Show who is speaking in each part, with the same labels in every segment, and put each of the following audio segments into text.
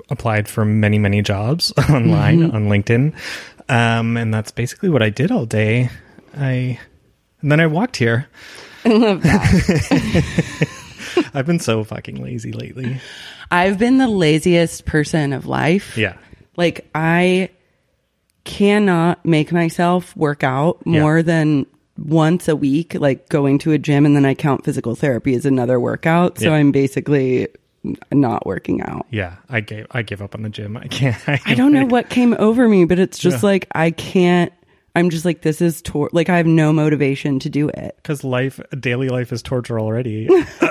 Speaker 1: applied for many, many jobs online on LinkedIn. And that's basically what I did all day. And then I walked here.
Speaker 2: I love that.
Speaker 1: I've been so fucking lazy lately.
Speaker 2: I've been the laziest person of life.
Speaker 1: Yeah.
Speaker 2: Like, I cannot make myself work out more than once a week, like going to a gym, and then I count physical therapy as another workout. So I'm basically not working out.
Speaker 1: Yeah. I give up on the gym. I can't.
Speaker 2: I don't know what came over me, but it's just like, I can't. I'm just like, this is like, I have no motivation to do it.
Speaker 1: Because daily life is torture already.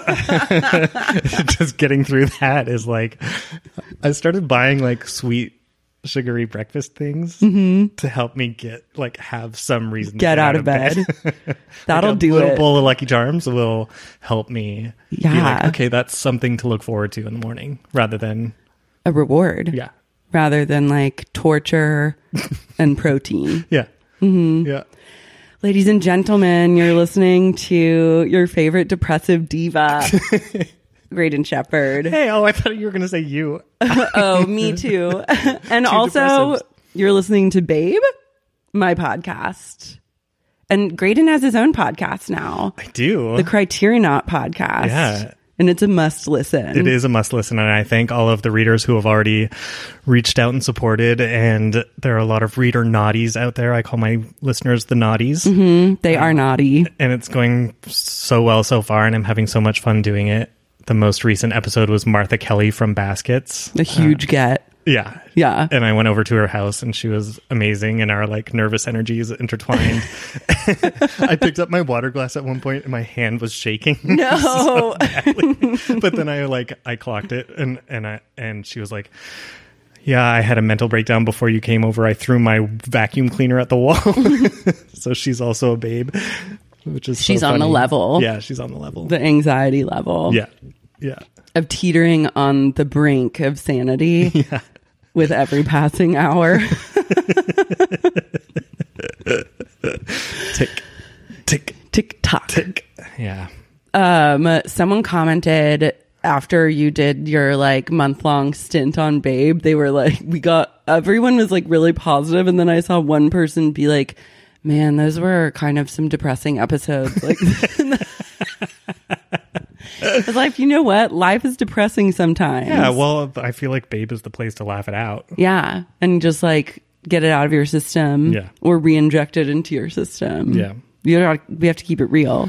Speaker 1: Just getting through that is like, I started buying like sweet, sugary breakfast things to help me have some reason to
Speaker 2: get out of bed. That'll
Speaker 1: like
Speaker 2: do it.
Speaker 1: A little bowl of Lucky Charms will help me be like, okay, that's something to look forward to in the morning rather than
Speaker 2: a reward.
Speaker 1: Yeah.
Speaker 2: Rather than like torture and protein.
Speaker 1: Yeah. Mm-hmm. Yeah.
Speaker 2: Ladies and gentlemen, you're listening to your favorite depressive diva, Graydon Shepherd.
Speaker 1: Hey, I thought you were going to say you.
Speaker 2: Oh, me too. And also, depressives. You're listening to Babe, my podcast. And Graydon has his own podcast now.
Speaker 1: I do.
Speaker 2: The Criterionaut podcast.
Speaker 1: Yeah.
Speaker 2: And it's a must listen.
Speaker 1: It is a must listen. And I thank all of the readers who have already reached out and supported. And there are a lot of reader naughties out there. I call my listeners the naughties.
Speaker 2: Mm-hmm. They are naughty.
Speaker 1: And it's going so well so far. And I'm having so much fun doing it. The most recent episode was Martha Kelly from Baskets.
Speaker 2: A huge get.
Speaker 1: Yeah.
Speaker 2: Yeah.
Speaker 1: And I went over to her house and she was amazing and our like nervous energies intertwined. I picked up my water glass at one point and my hand was shaking.
Speaker 2: No.
Speaker 1: So badly. But then I clocked it and she was like, yeah, I had a mental breakdown before you came over. I threw my vacuum cleaner at the wall. So she's also a babe, which is
Speaker 2: she's
Speaker 1: so
Speaker 2: on
Speaker 1: funny.
Speaker 2: the level.
Speaker 1: Yeah, she's on the level.
Speaker 2: The anxiety level.
Speaker 1: Yeah. Yeah.
Speaker 2: Of teetering on the brink of sanity.
Speaker 1: Yeah.
Speaker 2: With every passing hour.
Speaker 1: Tick, tick,
Speaker 2: tick, tock.
Speaker 1: Tick. Yeah.
Speaker 2: Someone commented after you did your like month-long stint on Babe, they were like, everyone was like really positive, and then I saw one person be like, man, those were kind of some depressing episodes. Like, it's like, you know what? Life is depressing sometimes.
Speaker 1: Yeah, well, I feel like Babe is the place to laugh it out.
Speaker 2: Yeah, and just like get it out of your system.
Speaker 1: Yeah.
Speaker 2: Or re-inject it into your system.
Speaker 1: Yeah.
Speaker 2: We have to keep it real.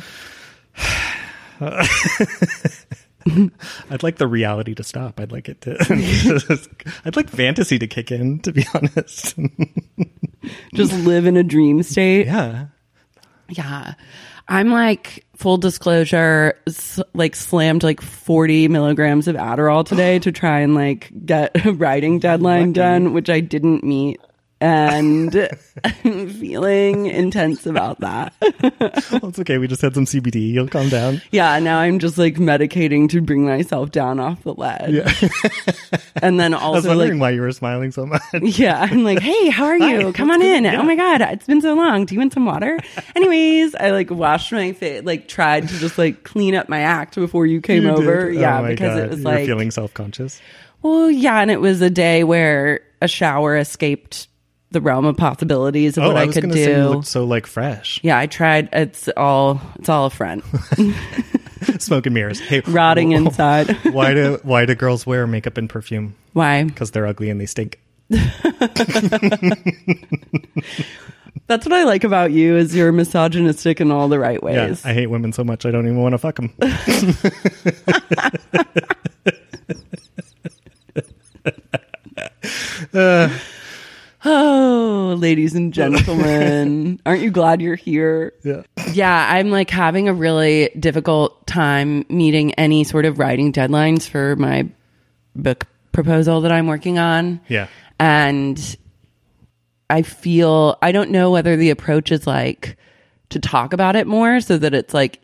Speaker 1: I'd like the reality to stop. I'd like it to... I'd like fantasy to kick in, to be honest.
Speaker 2: Just live in a dream state.
Speaker 1: Yeah.
Speaker 2: Yeah. I'm like, full disclosure, like slammed like 40 milligrams of Adderall today to try and like get a writing deadline done, which I didn't meet. And I'm feeling intense about that.
Speaker 1: Well, it's okay. We just had some CBD. You'll calm down.
Speaker 2: Yeah. Now I'm just like medicating to bring myself down off the ledge.
Speaker 1: Yeah.
Speaker 2: And then also
Speaker 1: I was wondering why you were smiling so much.
Speaker 2: Yeah. I'm like, hey, how are you?
Speaker 1: Hi,
Speaker 2: come on in.
Speaker 1: Yeah.
Speaker 2: Oh my God. It's been so long. Do you want some water? Anyways, I like washed my face, like tried to just like clean up my act before you came over. Yeah.
Speaker 1: Oh
Speaker 2: because
Speaker 1: God.
Speaker 2: it was
Speaker 1: You're
Speaker 2: like
Speaker 1: feeling self-conscious.
Speaker 2: Well, yeah. And it was a day where a shower escaped the realm of possibilities of what I could do.
Speaker 1: Say you looked so like fresh.
Speaker 2: Yeah, I tried. It's all a front.
Speaker 1: Smoke and mirrors. Hey,
Speaker 2: rotting inside.
Speaker 1: Why do girls wear makeup and perfume?
Speaker 2: Why?
Speaker 1: Because they're ugly and they stink.
Speaker 2: That's what I like about you, is you're misogynistic in all the right ways.
Speaker 1: Yeah, I hate women so much I don't even want to fuck them.
Speaker 2: Oh, ladies and gentlemen, aren't you glad you're here?
Speaker 1: Yeah.
Speaker 2: Yeah, I'm like having a really difficult time meeting any sort of writing deadlines for my book proposal that I'm working on.
Speaker 1: Yeah.
Speaker 2: And I don't know whether the approach is like to talk about it more so that it's like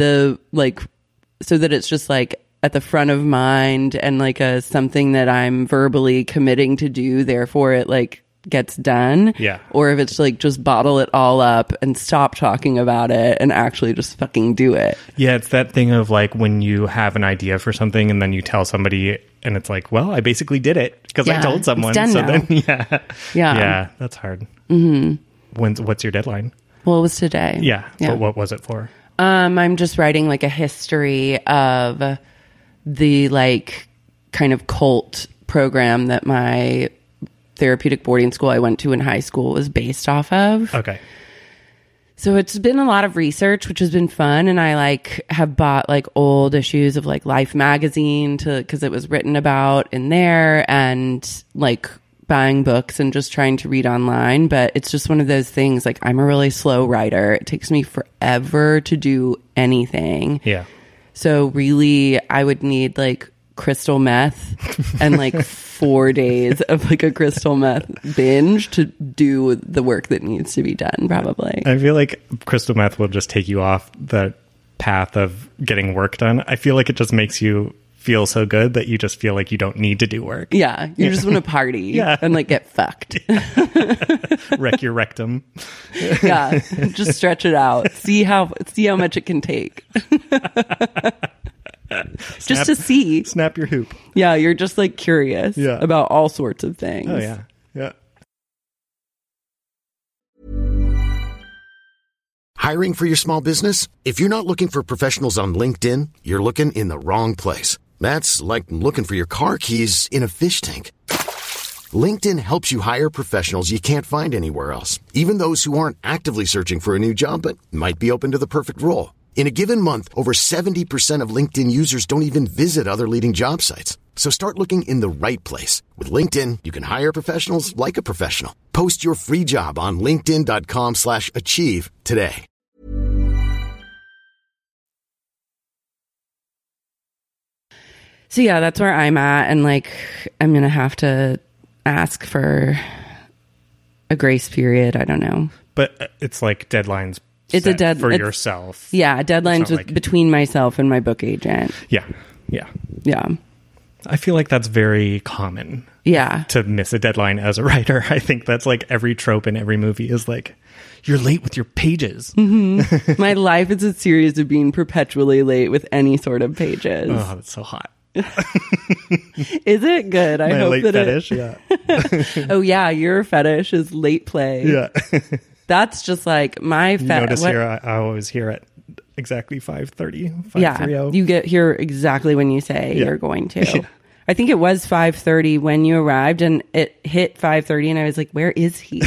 Speaker 2: so that it's just like at the front of mind and like something that I'm verbally committing to do. Therefore it like gets done.
Speaker 1: Yeah.
Speaker 2: Or if it's like just bottle it all up and stop talking about it and actually just fucking do it.
Speaker 1: Yeah, it's that thing of like when you have an idea for something and then you tell somebody and it's like, well, I basically did it because I
Speaker 2: Yeah,
Speaker 1: told someone.
Speaker 2: it's done
Speaker 1: So
Speaker 2: now.
Speaker 1: then, yeah, that's hard. What's your deadline?
Speaker 2: Well, it was today.
Speaker 1: Yeah. But what was it for?
Speaker 2: I'm just writing like a history of the like kind of cult program that my therapeutic boarding school I went to in high school was based off of.
Speaker 1: Okay.
Speaker 2: So it's been a lot of research, which has been fun. And I like have bought like old issues of like Life magazine because it was written about in there, and like buying books and just trying to read online. But it's just one of those things, like I'm a really slow writer. It takes me forever to do anything.
Speaker 1: Yeah.
Speaker 2: So really I would need like crystal meth and like 4 days of like a crystal meth binge to do the work that needs to be done, probably.
Speaker 1: I feel like crystal meth will just take you off the path of getting work done. I feel like it just makes you feel so good that you just feel like you don't need to do work.
Speaker 2: Yeah, you just want to party and like get fucked.
Speaker 1: Wreck your rectum.
Speaker 2: Yeah, just stretch it out. See how much it can take. Just to see.
Speaker 1: Snap your hoop.
Speaker 2: Yeah, you're just like curious about all sorts of things.
Speaker 1: Oh yeah. Yeah.
Speaker 3: Hiring for your small business? If you're not looking for professionals on LinkedIn, you're looking in the wrong place. That's like looking for your car keys in a fish tank. LinkedIn helps you hire professionals you can't find anywhere else, even those who aren't actively searching for a new job but might be open to the perfect role. In a given month, over 70% of LinkedIn users don't even visit other leading job sites. So start looking in the right place. With LinkedIn, you can hire professionals like a professional. Post your free job on linkedin.com/achieve today.
Speaker 2: So yeah, that's where I'm at. And like, I'm going to have to ask for a grace period. I don't know.
Speaker 1: But it's like deadlines.
Speaker 2: It's a
Speaker 1: for yourself.
Speaker 2: Yeah, deadlines with, between myself and my book agent.
Speaker 1: Yeah. Yeah.
Speaker 2: Yeah.
Speaker 1: I feel like that's very common.
Speaker 2: Yeah.
Speaker 1: To miss a deadline as a writer. I think that's like every trope in every movie is like, you're late with your pages.
Speaker 2: Mm-hmm. My life is a series of being perpetually late with any sort of pages.
Speaker 1: Oh, that's so hot.
Speaker 2: Is it good? I
Speaker 1: My
Speaker 2: hope
Speaker 1: late
Speaker 2: that
Speaker 1: fetish,
Speaker 2: yeah. Oh yeah, your fetish is late play.
Speaker 1: Yeah.
Speaker 2: That's just like my fetish.
Speaker 1: Notice here, I always hear at exactly 5:30.
Speaker 2: Yeah, you get here exactly when you say you're going to. Yeah. I think it was 5:30 when you arrived, and it hit 5:30, and I was like, "Where is he?"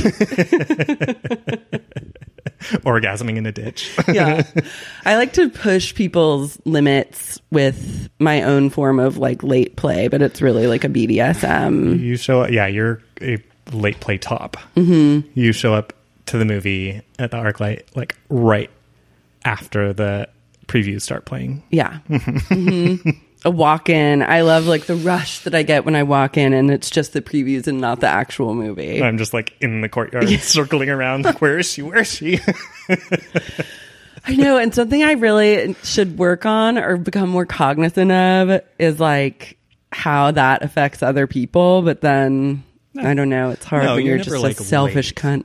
Speaker 1: Orgasming in a ditch.
Speaker 2: Yeah, I like to push people's limits with my own form of like late play, but it's really like a BDSM.
Speaker 1: You show up. Yeah, you're a late play top. Mm-hmm. You show up to the movie at the ArcLight like right after the previews start playing.
Speaker 2: Yeah. Mm-hmm. A walk-in. I love like the rush that I get when I walk in and it's just the previews and not the actual movie.
Speaker 1: I'm just like in the courtyard circling around like, where is she? Where is she?
Speaker 2: I know. And something I really should work on or become more cognizant of is like how that affects other people. But then I don't know. It's hard when you're just like a selfish cunt.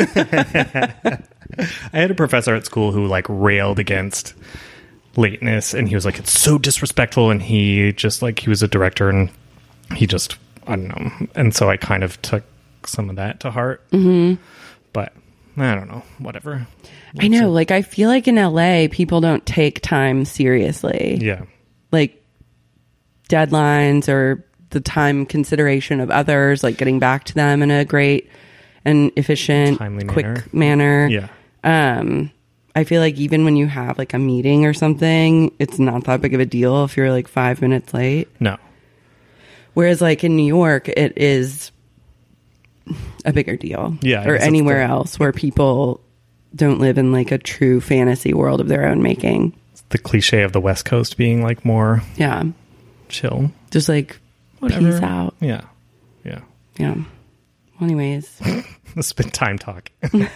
Speaker 1: I had a professor at school who like railed against lateness, and he was like, it's so disrespectful, and he just like, he was a director, and he just, I don't know, and so I kind of took some of that to heart. Mm-hmm. But I don't know, whatever.
Speaker 2: I know, like I feel like in LA people don't take time seriously.
Speaker 1: Yeah, like
Speaker 2: deadlines or the time consideration of others, like getting back to them in a great and efficient,
Speaker 1: timely
Speaker 2: quick manner.
Speaker 1: Yeah.
Speaker 2: I feel like even when you have like a meeting or something, it's not that big of a deal if you're like 5 minutes late.
Speaker 1: No.
Speaker 2: Whereas like in New York, it is a bigger deal.
Speaker 1: Yeah.
Speaker 2: Or anywhere else where people don't live in like a true fantasy world of their own making.
Speaker 1: It's the cliche of the West Coast being like more chill.
Speaker 2: Just like whatever. Peace out.
Speaker 1: Yeah. Yeah.
Speaker 2: Yeah. Well, anyways.
Speaker 1: It's been time talk.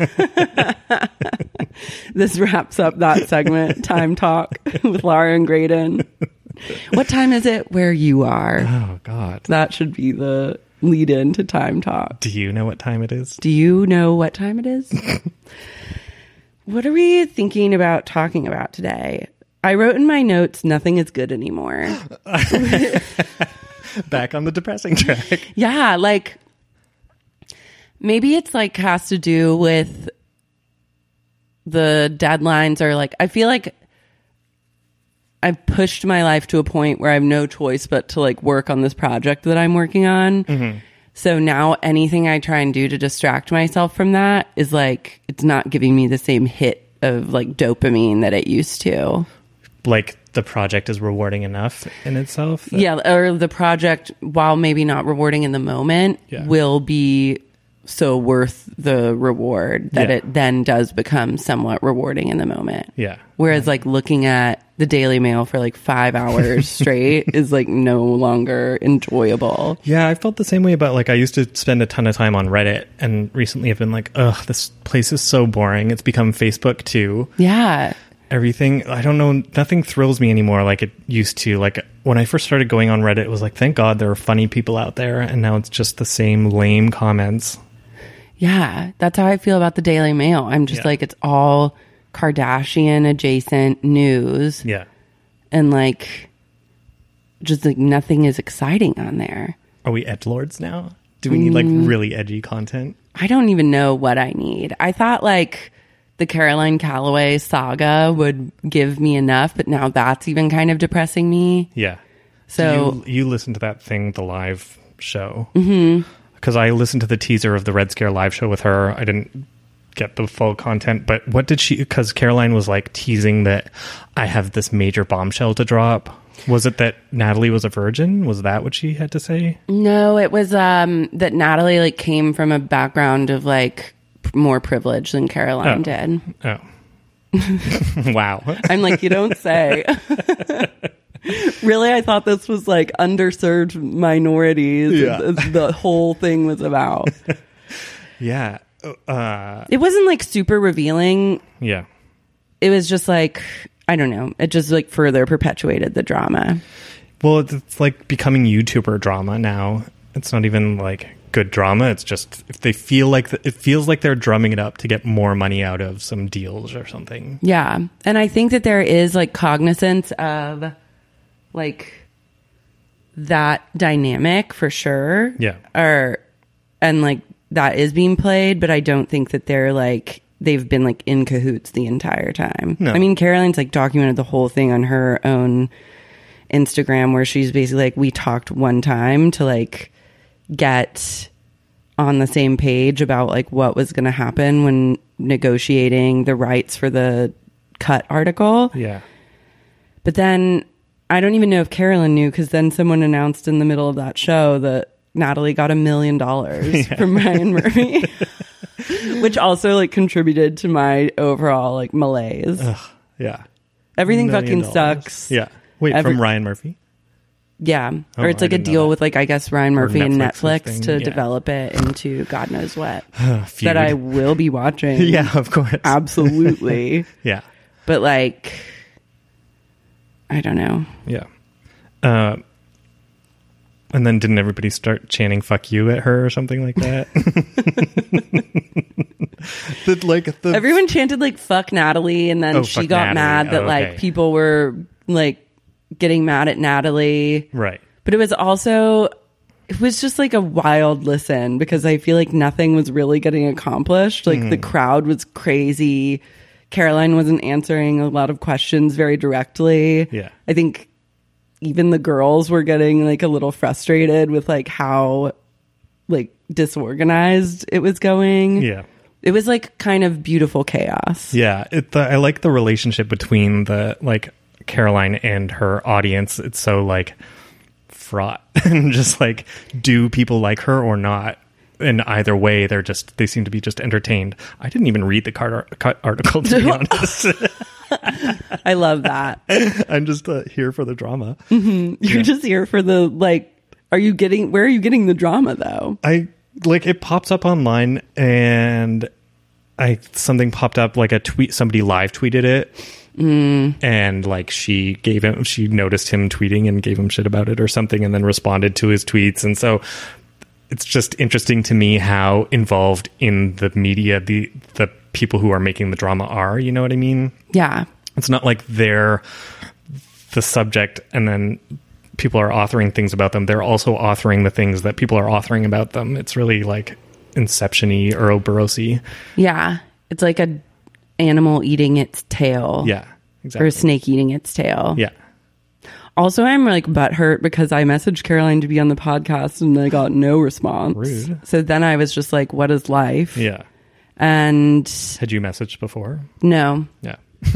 Speaker 2: This wraps up that segment, Time Talk with Laura and Graydon. What time is it where you are?
Speaker 1: Oh, God.
Speaker 2: That should be the lead in to Time Talk.
Speaker 1: Do you know what time it is?
Speaker 2: Do you know what time it is? What are we thinking about talking about today? I wrote in my notes, nothing is good anymore.
Speaker 1: Back on the depressing track.
Speaker 2: Yeah, like maybe it's like has to do with the deadlines, or like I feel like I've pushed my life to a point where I have no choice but to like work on this project that I'm working on. Mm-hmm. So now anything I try and do to distract myself from that is like, it's not giving me the same hit of like dopamine that it used to.
Speaker 1: Like the project is rewarding enough in itself?
Speaker 2: Yeah, or the project, while maybe not rewarding in the moment, will be so worth the reward that it then does become somewhat rewarding in the moment.
Speaker 1: Yeah.
Speaker 2: Whereas like looking at the Daily Mail for like 5 hours straight is like no longer enjoyable.
Speaker 1: Yeah, I felt the same way about like I used to spend a ton of time on Reddit, and recently I've been like, ugh, this place is so boring. It's become Facebook too.
Speaker 2: Yeah.
Speaker 1: Everything, I don't know, nothing thrills me anymore like it used to. Like when I first started going on Reddit, it was like, thank God there are funny people out there, and now it's just the same lame comments.
Speaker 2: Yeah, that's how I feel about the Daily Mail. I'm just like, it's all Kardashian adjacent news.
Speaker 1: Yeah.
Speaker 2: And like, just like nothing is exciting on there.
Speaker 1: Are we edgelords now? Do we need like really edgy content?
Speaker 2: I don't even know what I need. I thought like the Caroline Calloway saga would give me enough, but now that's even kind of depressing me.
Speaker 1: Yeah.
Speaker 2: So
Speaker 1: you listened to that thing, the live show. Mm-hmm. Because I listened to the teaser of the Red Scare live show with her. I didn't get the full content, but what did she, because Caroline was like teasing that I have this major bombshell to drop. Was it that Natalie was a virgin? Was that what she had to say?
Speaker 2: No, it was that Natalie like came from a background of like more privilege than Caroline did.
Speaker 1: Oh. Wow.
Speaker 2: I'm like, you don't say. Really, I thought this was like underserved minorities.
Speaker 1: Yeah.
Speaker 2: The whole thing was about.
Speaker 1: Yeah.
Speaker 2: It wasn't like super revealing.
Speaker 1: Yeah.
Speaker 2: It was just like, I don't know. It just like further perpetuated the drama.
Speaker 1: Well, it's like becoming YouTuber drama now. It's not even like good drama. It's just if they feel like it feels like they're drumming it up to get more money out of some deals or something.
Speaker 2: Yeah. And I think that there is like cognizance of like that dynamic for sure.
Speaker 1: Yeah.
Speaker 2: And like that is being played, but I don't think that they're like, they've been like in cahoots the entire time.
Speaker 1: No.
Speaker 2: I mean, Caroline's like documented the whole thing on her own Instagram where she's basically like, we talked one time to like get on the same page about like what was going to happen when negotiating the rights for the Cut article.
Speaker 1: Yeah.
Speaker 2: But then I don't even know if Carolyn knew, because then someone announced in the middle of that show that Natalie got $1 million from Ryan Murphy, which also like contributed to my overall like malaise.
Speaker 1: Ugh, yeah.
Speaker 2: Everything fucking sucks.
Speaker 1: Yeah. Wait, from Ryan Murphy?
Speaker 2: Yeah.
Speaker 1: Oh,
Speaker 2: or it's like a deal with like, I guess, Ryan Murphy and Netflix to
Speaker 1: yeah.
Speaker 2: develop it into God knows what.
Speaker 1: Feud.
Speaker 2: That I will be watching.
Speaker 1: Yeah, of course.
Speaker 2: Absolutely.
Speaker 1: Yeah.
Speaker 2: But like, I don't know.
Speaker 1: Yeah. And then didn't everybody start chanting "fuck you" at her or something like that?
Speaker 2: Everyone chanted like "fuck Natalie," and then she got mad that like people were like getting mad at Natalie.
Speaker 1: Right.
Speaker 2: But it was just like a wild listen, because I feel like nothing was really getting accomplished. Like the crowd was crazy. Caroline wasn't answering a lot of questions very directly.
Speaker 1: Yeah.
Speaker 2: I think even the girls were getting like a little frustrated with like how like disorganized it was going.
Speaker 1: Yeah.
Speaker 2: It was like kind of beautiful chaos.
Speaker 1: Yeah. I like the relationship between the like Caroline and her audience. It's so like fraught and just like, do people like her or not? And either way, they seem to be just entertained. I didn't even read the Cut article, to be honest.
Speaker 2: I love that.
Speaker 1: I'm just here for the drama.
Speaker 2: Mm-hmm. You're just here for the like. Where are you getting the drama though?
Speaker 1: It pops up online, and something popped up like a tweet. Somebody live tweeted it, and like she noticed him tweeting and gave him shit about it or something, and then responded to his tweets, and so. It's just interesting to me how involved in the media the people who are making the drama are. You know what I mean?
Speaker 2: Yeah.
Speaker 1: It's not like they're the subject and then people are authoring things about them, they're also authoring the things that people are authoring about them. It's really like Inception-y, Ouroboros-y.
Speaker 2: Yeah. It's like a animal eating its tail.
Speaker 1: Yeah, exactly.
Speaker 2: Or a snake eating its tail.
Speaker 1: Yeah.
Speaker 2: Also, I'm like butthurt because I messaged Caroline to be on the podcast and I got no response.
Speaker 1: Rude.
Speaker 2: So then I was just like, what is life?
Speaker 1: Yeah.
Speaker 2: And
Speaker 1: Had you messaged before?
Speaker 2: no.
Speaker 1: Yeah.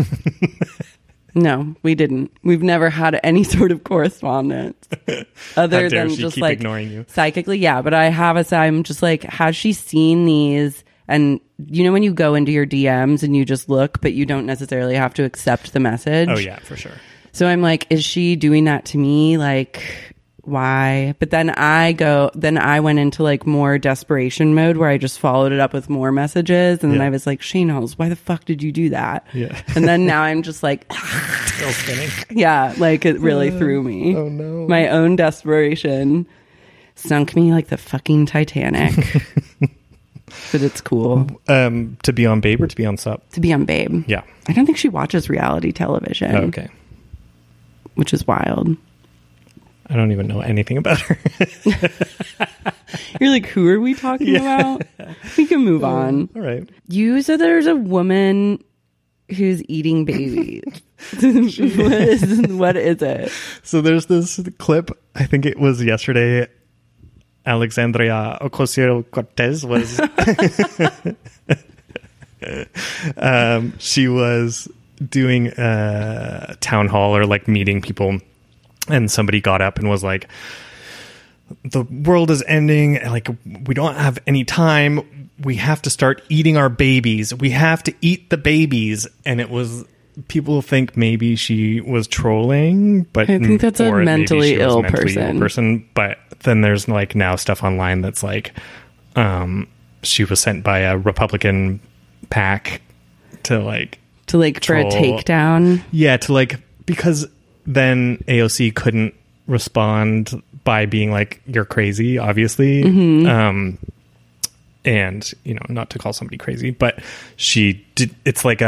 Speaker 2: No, we didn't. We've never had any sort of correspondence other
Speaker 1: How dare
Speaker 2: than
Speaker 1: she
Speaker 2: just
Speaker 1: keep
Speaker 2: like
Speaker 1: ignoring you.
Speaker 2: psychically. Yeah, but I'm just like, has she seen these? And you know when you go into your DMs and you just look, but you don't necessarily have to accept the message.
Speaker 1: Oh yeah, for sure.
Speaker 2: So I'm like, is she doing that to me? Like, why? But then I went into like more desperation mode where I just followed it up with more messages. And then
Speaker 1: Yeah.
Speaker 2: I was like, Shane Halls, why the fuck did you do that?
Speaker 1: Yeah.
Speaker 2: And then now I'm just like,
Speaker 1: Still spinning.
Speaker 2: yeah, like it really threw me.
Speaker 1: Oh no.
Speaker 2: My own desperation sunk me like the fucking Titanic. But it's cool
Speaker 1: To be on Babe or to be on Sup?
Speaker 2: to be on Babe.
Speaker 1: Yeah.
Speaker 2: I don't think she watches reality television,
Speaker 1: Oh, okay.
Speaker 2: which is wild.
Speaker 1: I don't even know anything about her.
Speaker 2: You're like, who are we talking about? We can move on.
Speaker 1: All right.
Speaker 2: So there's a woman who's eating babies. What is it?
Speaker 1: So there's this clip, I think it was yesterday, Alexandria Ocasio-Cortez was she was doing a town hall or like meeting people, and somebody got up and was like, the world is ending, like we don't have any time, we have to start eating our babies, we have to eat the babies. And it was, people think maybe she was trolling, but
Speaker 2: I think that's a
Speaker 1: or maybe
Speaker 2: mentally
Speaker 1: she was
Speaker 2: ill
Speaker 1: a mentally
Speaker 2: person.
Speaker 1: person. But then there's like now stuff online that's like she was sent by a Republican PAC to like
Speaker 2: For a
Speaker 1: troll.
Speaker 2: takedown?
Speaker 1: Yeah, to like, because then AOC couldn't respond by being like, you're crazy, obviously. And, you know, not to call somebody crazy, but she did. It's like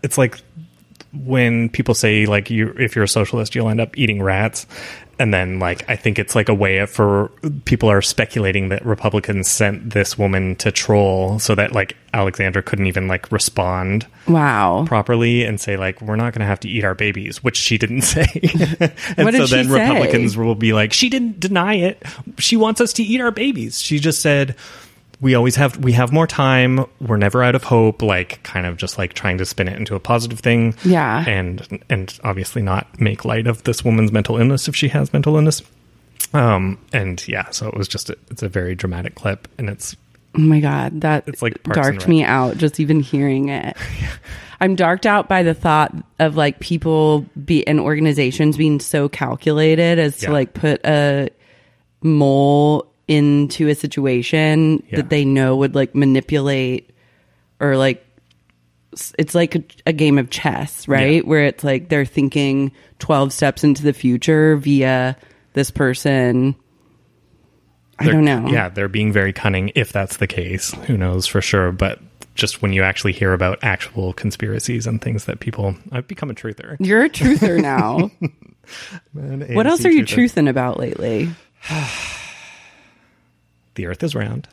Speaker 1: when people say like, if you're a socialist, you'll end up eating rats. And then like, I think it's like a way for people are speculating that Republicans sent this woman to troll so that like Alexandra couldn't even like respond
Speaker 2: Wow.
Speaker 1: properly and say like, we're not going to have to eat our babies, which she didn't say. And
Speaker 2: What did
Speaker 1: so then
Speaker 2: she say?
Speaker 1: Republicans will be like, she didn't deny it, she wants us to eat our babies. She just said, we have more time, we're never out of hope, like kind of just like trying to spin it into a positive thing.
Speaker 2: Yeah.
Speaker 1: And obviously not make light of this woman's mental illness if she has mental illness. And yeah, so it was just it's a very dramatic clip, and it's
Speaker 2: Oh my God,
Speaker 1: It's like Parks and
Speaker 2: darked
Speaker 1: Rec.
Speaker 2: me out just even hearing it. I'm darked out by the thought of like people and organizations being so calculated as to
Speaker 1: Yeah.
Speaker 2: like put a mole into a situation
Speaker 1: Yeah.
Speaker 2: that they know would like manipulate, or like it's like a game of chess, right?
Speaker 1: Yeah.
Speaker 2: Where it's like they're thinking 12 steps into the future via this person. I don't know.
Speaker 1: Yeah, they're being very cunning if that's the case. Who knows for sure? But just when you actually hear about actual conspiracies and things that people... I've become a truther.
Speaker 2: You're a truther now.
Speaker 1: Man,
Speaker 2: What
Speaker 1: AMC
Speaker 2: else are you
Speaker 1: truther.
Speaker 2: truthing about lately?
Speaker 1: The earth is round.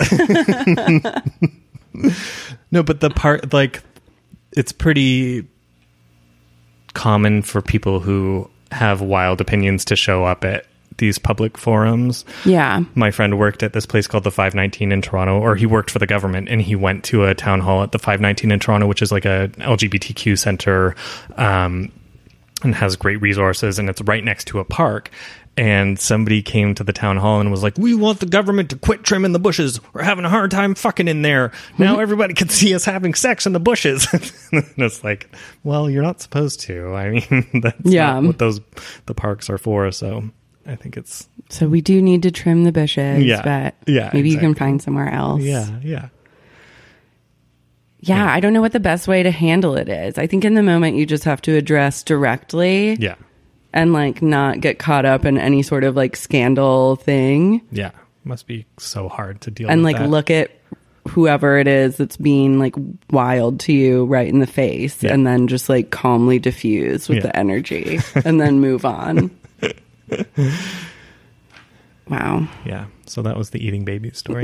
Speaker 1: No, but the part, like, it's pretty common for people who have wild opinions to show up at these public forums.
Speaker 2: Yeah.
Speaker 1: My friend worked at this place called the 519 in Toronto, or he worked for the government, and he went to a town hall at the 519 in Toronto, which is like a LGBTQ center, and has great resources, and it's right next to a park. And somebody came to the town hall and was like, we want the government to quit trimming the bushes. We're having a hard time fucking in there. Now everybody can see us having sex in the bushes. And it's like, well, you're not supposed to. I mean, that's not what the parks are for. So I think it's...
Speaker 2: So we do need to trim the bushes,
Speaker 1: Yeah.
Speaker 2: but
Speaker 1: Yeah,
Speaker 2: maybe you can
Speaker 1: exactly.
Speaker 2: find somewhere else.
Speaker 1: Yeah.
Speaker 2: Yeah, I don't know what the best way to handle it is. I think in the moment you just have to address directly
Speaker 1: Yeah.
Speaker 2: and like not get caught up in any sort of like scandal thing,
Speaker 1: Yeah. Must be so hard to deal
Speaker 2: and
Speaker 1: with
Speaker 2: like
Speaker 1: that.
Speaker 2: look at whoever it is that's being like wild to you right in the face,
Speaker 1: Yeah.
Speaker 2: and then just like calmly diffuse with
Speaker 1: Yeah.
Speaker 2: the energy and then move on. Wow.
Speaker 1: Yeah. So that was the eating baby story.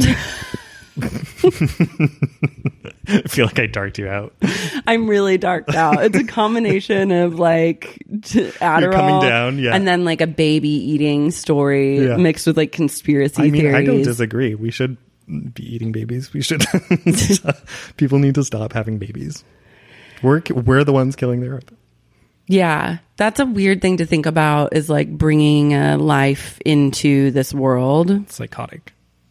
Speaker 1: I feel like I darked you out.
Speaker 2: I'm really darked out. It's a combination of like Adderall,
Speaker 1: You're coming down, yeah.
Speaker 2: and then like a baby eating story mixed with like conspiracy theories.
Speaker 1: I don't disagree. We should be eating babies. We should. People need to stop having babies. We're the ones killing their Earth.
Speaker 2: Yeah, that's a weird thing to think about, is like bringing a life into this world.
Speaker 1: Psychotic.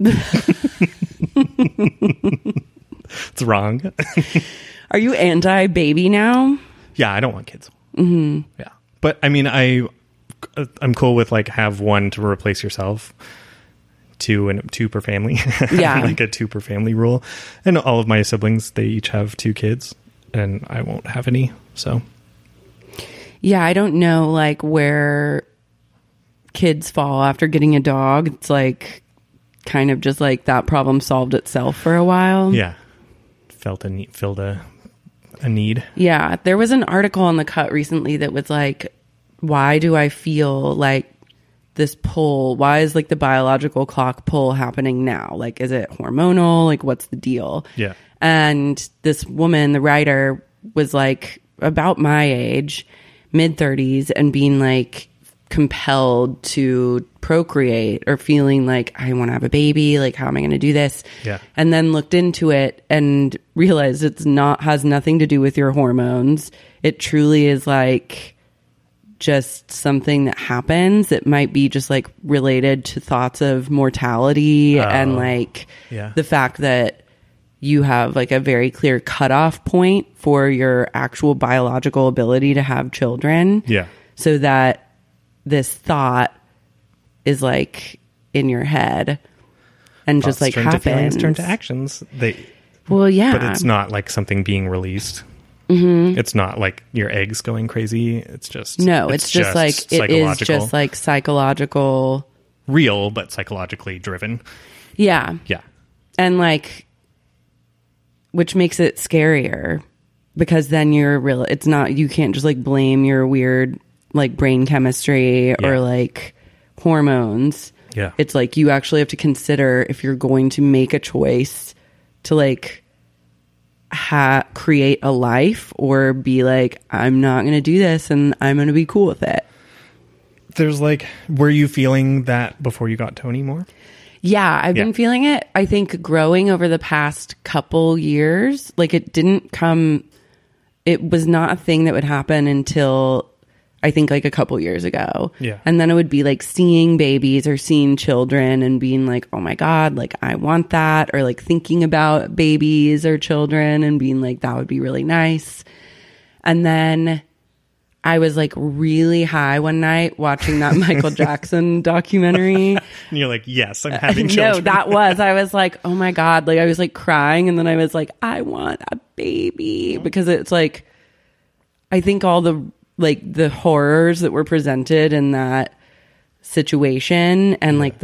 Speaker 1: It's wrong.
Speaker 2: Are you anti-baby now?
Speaker 1: Yeah, I don't want kids. Mm-hmm. Yeah, but I mean, I'm cool with like have one to replace yourself. Two per family.
Speaker 2: Yeah,
Speaker 1: like a 2 per family rule. And all of my siblings, they each have 2 kids, and I won't have any. So.
Speaker 2: Yeah, I don't know like where kids fall after getting a dog. It's like kind of just like that problem solved itself for a while.
Speaker 1: Yeah. Filled a need.
Speaker 2: Yeah. There was an article on The Cut recently that was like, why do I feel like this pull? Why is like the biological clock pull happening now? Like, is it hormonal? Like, what's the deal?
Speaker 1: Yeah.
Speaker 2: And this woman, the writer, was like about my age, mid-30s, and being like compelled to procreate or feeling like, I want to have a baby, like how am I going to do this?
Speaker 1: Yeah.
Speaker 2: And then looked into it and realized has nothing to do with your hormones. It truly is like just something that happens. It might be just like related to thoughts of mortality and like the fact that you have like a very clear cutoff point for your actual biological ability to have children.
Speaker 1: Yeah.
Speaker 2: So that this thought is like in your head and
Speaker 1: Thoughts
Speaker 2: just like
Speaker 1: turn
Speaker 2: happens.
Speaker 1: to feelings, turn to actions.
Speaker 2: Well, yeah.
Speaker 1: But it's not like something being released. Mm-hmm. It's not like your eggs going crazy. It's just
Speaker 2: it's just like it is just like psychological,
Speaker 1: real, but psychologically driven.
Speaker 2: Yeah.
Speaker 1: Yeah.
Speaker 2: And like, which makes it scarier because then it's not, you can't just like blame your weird like brain chemistry or like hormones.
Speaker 1: Yeah.
Speaker 2: It's like you actually have to consider if you're going to make a choice to like create a life or be like, I'm not going to do this and I'm going to be cool with it.
Speaker 1: There's like, were you feeling that before you got Tony more?
Speaker 2: Yeah, I've been feeling it. I think growing over the past couple years, like it was not a thing that would happen until I think like a couple years ago.
Speaker 1: Yeah.
Speaker 2: And then it would be like seeing babies or seeing children and being like, oh my God, like I want that. Or like thinking about babies or children and being like, that would be really nice. And then I was like really high one night watching that Michael Jackson documentary.
Speaker 1: And you're like, yes, I'm having children.
Speaker 2: No, I was like, oh my God. Like I was like crying. And then I was like, I want a baby. Because it's like, I think all the horrors that were presented in that situation and like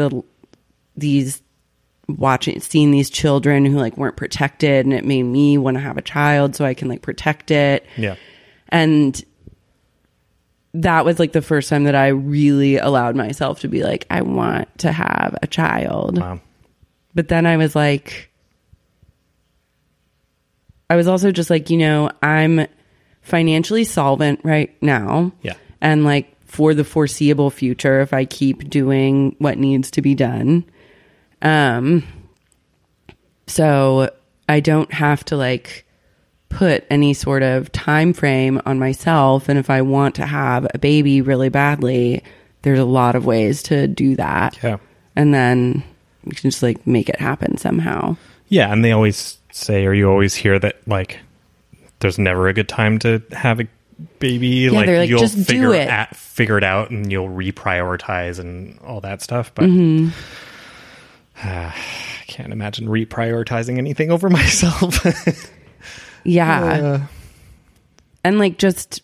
Speaker 2: seeing these children who like weren't protected, and it made me want to have a child so I can like protect it.
Speaker 1: Yeah.
Speaker 2: And that was like the first time that I really allowed myself to be like, I want to have a child.
Speaker 1: Wow.
Speaker 2: But then I was like, I was also just like, I'm financially solvent right now.
Speaker 1: Yeah.
Speaker 2: And like for the foreseeable future, if I keep doing what needs to be done. So I don't have to like put any sort of time frame on myself. And if I want to have a baby really badly, there's a lot of ways to do that.
Speaker 1: Yeah.
Speaker 2: And then you can just like make it happen somehow.
Speaker 1: Yeah. And they always say, or you always hear that like, there's never a good time to have a baby.
Speaker 2: Yeah,
Speaker 1: like,
Speaker 2: they're like,
Speaker 1: you'll
Speaker 2: just do it.
Speaker 1: Figure it out and you'll reprioritize and all that stuff. But I can't imagine reprioritizing anything over myself.
Speaker 2: Yeah. And like just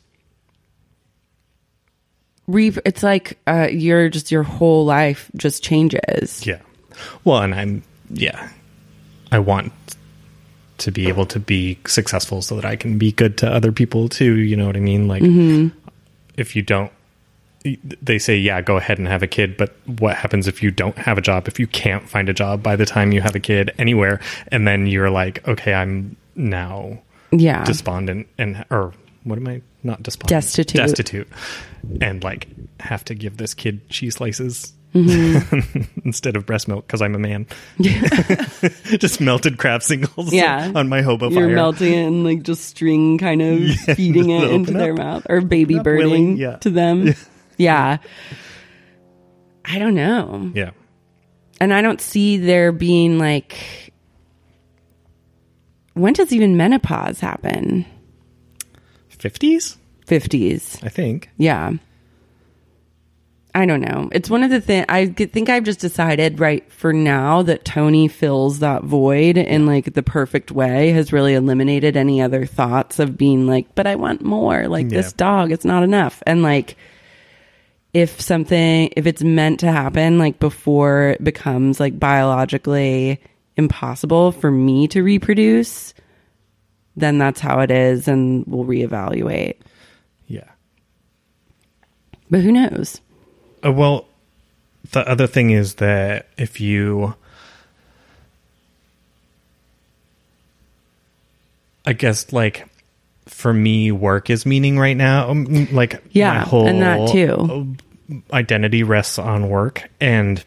Speaker 2: it's like your whole life just changes.
Speaker 1: Yeah. Well, and I want to be able to be successful so that I can be good to other people too. You know what I mean? Like if they say, yeah, go ahead and have a kid, but what happens if you don't have a job, if you can't find a job by the time you have a kid anywhere, and then you're like, okay, I'm now despondent, or what am I, not despondent, destitute, and like have to give this kid cheese slices instead of breast milk because I'm a man. Just melted crab singles on my hobo fire.
Speaker 2: You're melting it and like just string kind of feeding it into their mouth, or baby birding to them. Yeah. I don't know.
Speaker 1: Yeah.
Speaker 2: And I don't see there being like, when does even menopause happen?
Speaker 1: 50s?
Speaker 2: 50s.
Speaker 1: I think.
Speaker 2: Yeah. I don't know. It's one of the things, I think I've just decided right for now that Tony fills that void in like the perfect way, has really eliminated any other thoughts of being like, but I want more. Like this dog, it's not enough. And like, if it's meant to happen, like before it becomes like biologically impossible for me to reproduce, then that's how it is, and we'll reevaluate.
Speaker 1: Yeah.
Speaker 2: But who knows?
Speaker 1: Well, the other thing is that if you, I guess, like, for me, work is meaning right now. Like, my whole
Speaker 2: and that too.
Speaker 1: Identity rests on work, and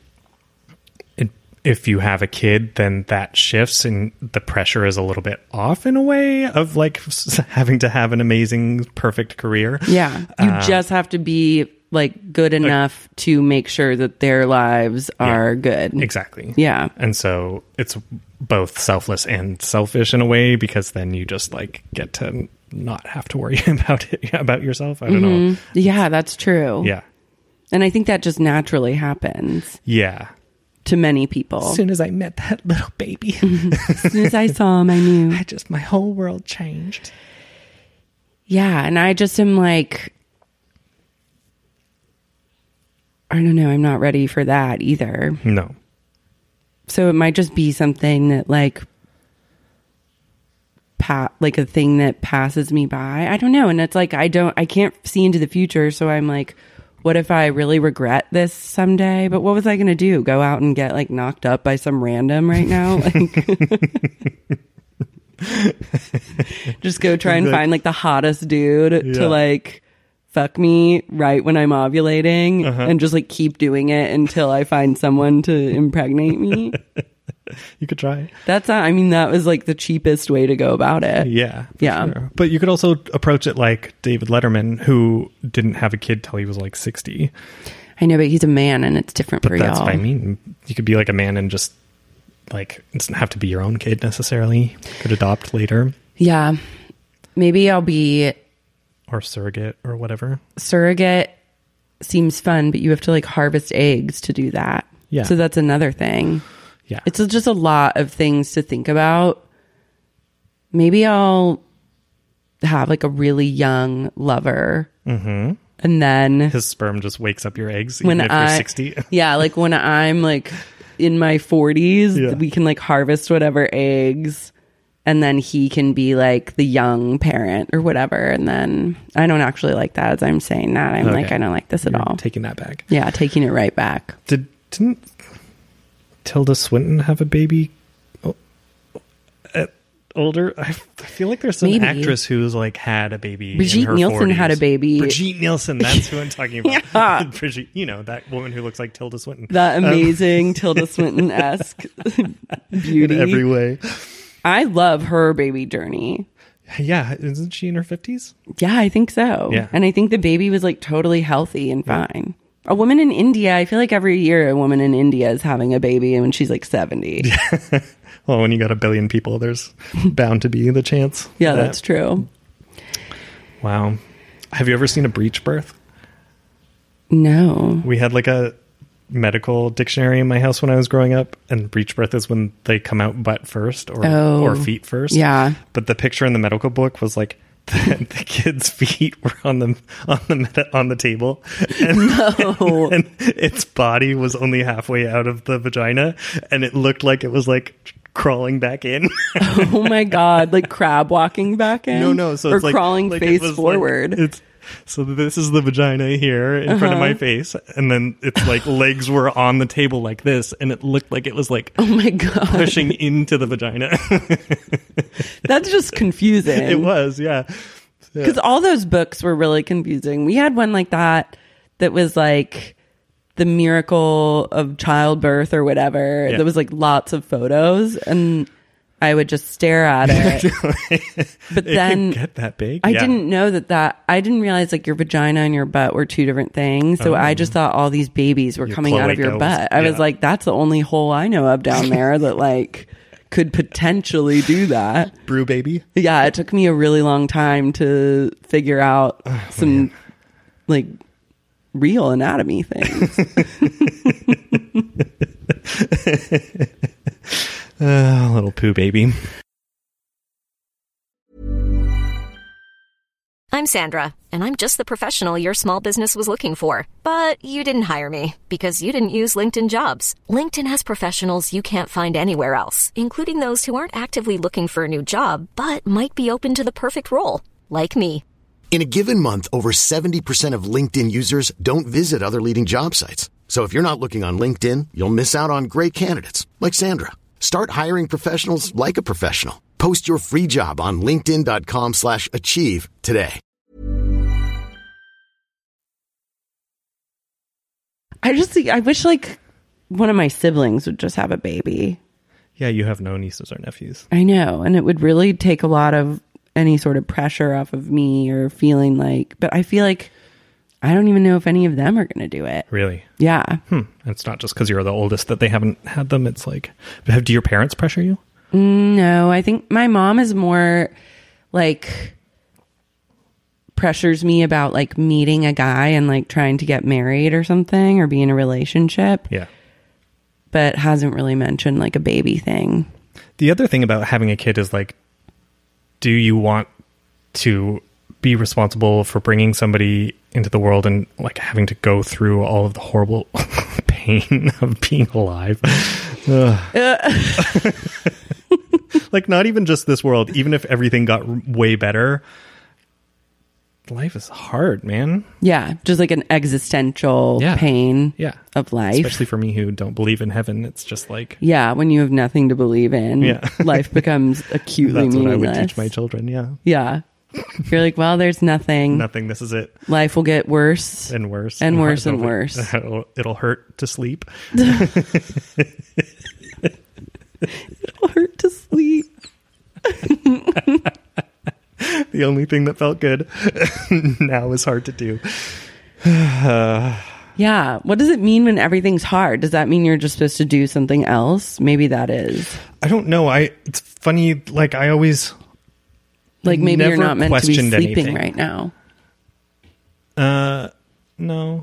Speaker 1: if you have a kid, then that shifts, and the pressure is a little bit off in a way of like having to have an amazing, perfect career.
Speaker 2: Yeah, you just have to be like good enough to make sure that their lives are good.
Speaker 1: Exactly.
Speaker 2: Yeah, and
Speaker 1: so it's both selfless and selfish in a way, because then you just like get to not have to worry about yourself. I don't know.
Speaker 2: Yeah, that's true.
Speaker 1: Yeah.
Speaker 2: And I think that just naturally happens.
Speaker 1: Yeah.
Speaker 2: To many people.
Speaker 1: As soon as I met that little baby.
Speaker 2: As soon as I saw him, I knew.
Speaker 1: My whole world changed.
Speaker 2: Yeah. And I just am like, I don't know. I'm not ready for that either.
Speaker 1: No.
Speaker 2: So it might just be something that like a thing that passes me by. I don't know. And it's like, I can't see into the future. So I'm like, what if I really regret this someday? But what was I going to do? Go out and get like knocked up by some random right now? Like, just go try and find like the hottest dude to like fuck me right when I'm ovulating and just like keep doing it until I find someone to impregnate me.
Speaker 1: You could try.
Speaker 2: That was like the cheapest way to go about it.
Speaker 1: Yeah.
Speaker 2: Yeah.
Speaker 1: Sure. But you could also approach it like David Letterman, who didn't have a kid till he was like 60.
Speaker 2: I know, but he's a man and it's different for y'all.
Speaker 1: That's what I mean. You could be like a man and just like, it doesn't have to be your own kid necessarily. You could adopt later.
Speaker 2: Yeah. Maybe I'll be...
Speaker 1: Or surrogate or whatever.
Speaker 2: Surrogate seems fun, but you have to like harvest eggs to do that.
Speaker 1: Yeah.
Speaker 2: So that's another thing.
Speaker 1: Yeah.
Speaker 2: It's just a lot of things to think about. Maybe I'll have like a really young lover. Mm-hmm. And then
Speaker 1: his sperm just wakes up your eggs even if you're 60.
Speaker 2: Yeah. Like when I'm like in my 40s, we can like harvest whatever eggs, and then he can be like the young parent or whatever. And then I don't actually like that as I'm saying that. I'm like, I don't like this at all.
Speaker 1: Taking that back.
Speaker 2: Yeah. Taking it right back.
Speaker 1: Didn't Tilda Swinton have a baby older? I feel like there's some actress who's like had a baby.
Speaker 2: Brigitte
Speaker 1: in her
Speaker 2: Nielsen
Speaker 1: 40s.
Speaker 2: had a baby.
Speaker 1: Brigitte Nielsen, that's who I'm talking about. Brigitte, that woman who looks like Tilda Swinton.
Speaker 2: That amazing Tilda Swinton-esque beauty.
Speaker 1: In every way.
Speaker 2: I love her baby journey.
Speaker 1: Yeah, isn't she in her 50s?
Speaker 2: Yeah, I think so.
Speaker 1: Yeah.
Speaker 2: And I think the baby was like totally healthy and fine. A woman in India, I feel like every year a woman in India is having a baby, and when she's like 70.
Speaker 1: Well, when you got 1 billion people, there's bound to be the chance.
Speaker 2: Yeah, that's true.
Speaker 1: Wow. Have you ever seen a breech birth?
Speaker 2: No.
Speaker 1: We had like a medical dictionary in my house when I was growing up, and breech birth is when they come out butt first or feet first.
Speaker 2: Yeah.
Speaker 1: But the picture in the medical book was like the kid's feet were on the table, and its body was only halfway out of the vagina, and it looked like it was like crawling back in.
Speaker 2: Oh my god! Like crab walking back in?
Speaker 1: No. So
Speaker 2: or
Speaker 1: it's like,
Speaker 2: crawling face forward.
Speaker 1: Like, So this is the vagina here in front of my face, and then it's like legs were on the table like this, and it looked like it was like
Speaker 2: Oh my God.
Speaker 1: pushing into the vagina.
Speaker 2: That's just confusing.
Speaker 1: It was, yeah.
Speaker 2: Because all those books were really confusing. We had one like that was like the miracle of childbirth or whatever.
Speaker 1: Yeah.
Speaker 2: There was like lots of photos, and I would just stare at it. But
Speaker 1: It
Speaker 2: then
Speaker 1: could get that big.
Speaker 2: I
Speaker 1: Yeah.
Speaker 2: didn't know that I didn't realize like your vagina and your butt were two different things. So I just thought all these babies were
Speaker 1: Your
Speaker 2: coming out of your
Speaker 1: cloacas.
Speaker 2: butt. I was
Speaker 1: Yeah.
Speaker 2: like, that's the only hole I know of down there that like could potentially do that.
Speaker 1: Brew baby.
Speaker 2: Yeah, it took me a really long time to figure out some like real anatomy things.
Speaker 1: Little poo baby.
Speaker 4: I'm Sandra, and I'm just the professional your small business was looking for. But you didn't hire me because you didn't use LinkedIn Jobs. LinkedIn has professionals you can't find anywhere else, including those who aren't actively looking for a new job, but might be open to the perfect role, like me.
Speaker 3: In a given month, over 70% of LinkedIn users don't visit other leading job sites. So if you're not looking on LinkedIn, you'll miss out on great candidates like Sandra. Start hiring professionals like a professional. Post your free job on linkedin.com/achieve today.
Speaker 2: I wish like one of my siblings would just have a baby.
Speaker 1: Yeah, you have no nieces or nephews.
Speaker 2: I know. And it would really take a lot of any sort of pressure off of me or feeling like, but I feel like I don't even know if any of them are going to do it.
Speaker 1: Really?
Speaker 2: Yeah.
Speaker 1: It's not just because you're the oldest that they haven't had them. It's like, do your parents pressure you?
Speaker 2: No, I think my mom is more like pressures me about like meeting a guy and like trying to get married or something or be in a relationship,
Speaker 1: Yeah.
Speaker 2: but hasn't really mentioned like a baby thing.
Speaker 1: The other thing about having a kid is like, do you want to be responsible for bringing somebody into the world and like having to go through all of the horrible pain of being alive? Like, not even just this world, even if everything got way better, life is hard, man.
Speaker 2: Yeah, just like an existential
Speaker 1: Yeah.
Speaker 2: pain
Speaker 1: Yeah.
Speaker 2: of life.
Speaker 1: Especially for me who don't believe in heaven. It's just like,
Speaker 2: Yeah, when you have nothing to believe in,
Speaker 1: Yeah.
Speaker 2: life becomes acutely
Speaker 1: that's what I
Speaker 2: meaningless.
Speaker 1: would teach my children. Yeah.
Speaker 2: Yeah. You're like, well, there's nothing.
Speaker 1: Nothing. This is it.
Speaker 2: Life will get worse.
Speaker 1: And worse.
Speaker 2: And worse and worse.
Speaker 1: It'll hurt to sleep.
Speaker 2: It'll hurt to sleep.
Speaker 1: The only thing that felt good now is hard to do.
Speaker 2: Yeah. What does it mean when everything's hard? Does that mean you're just supposed to do something else? Maybe that is.
Speaker 1: I don't know. It's funny. Like, I always
Speaker 2: Like maybe you're
Speaker 1: never
Speaker 2: not meant to be
Speaker 1: questioned
Speaker 2: sleeping
Speaker 1: anything.
Speaker 2: right now.
Speaker 1: No.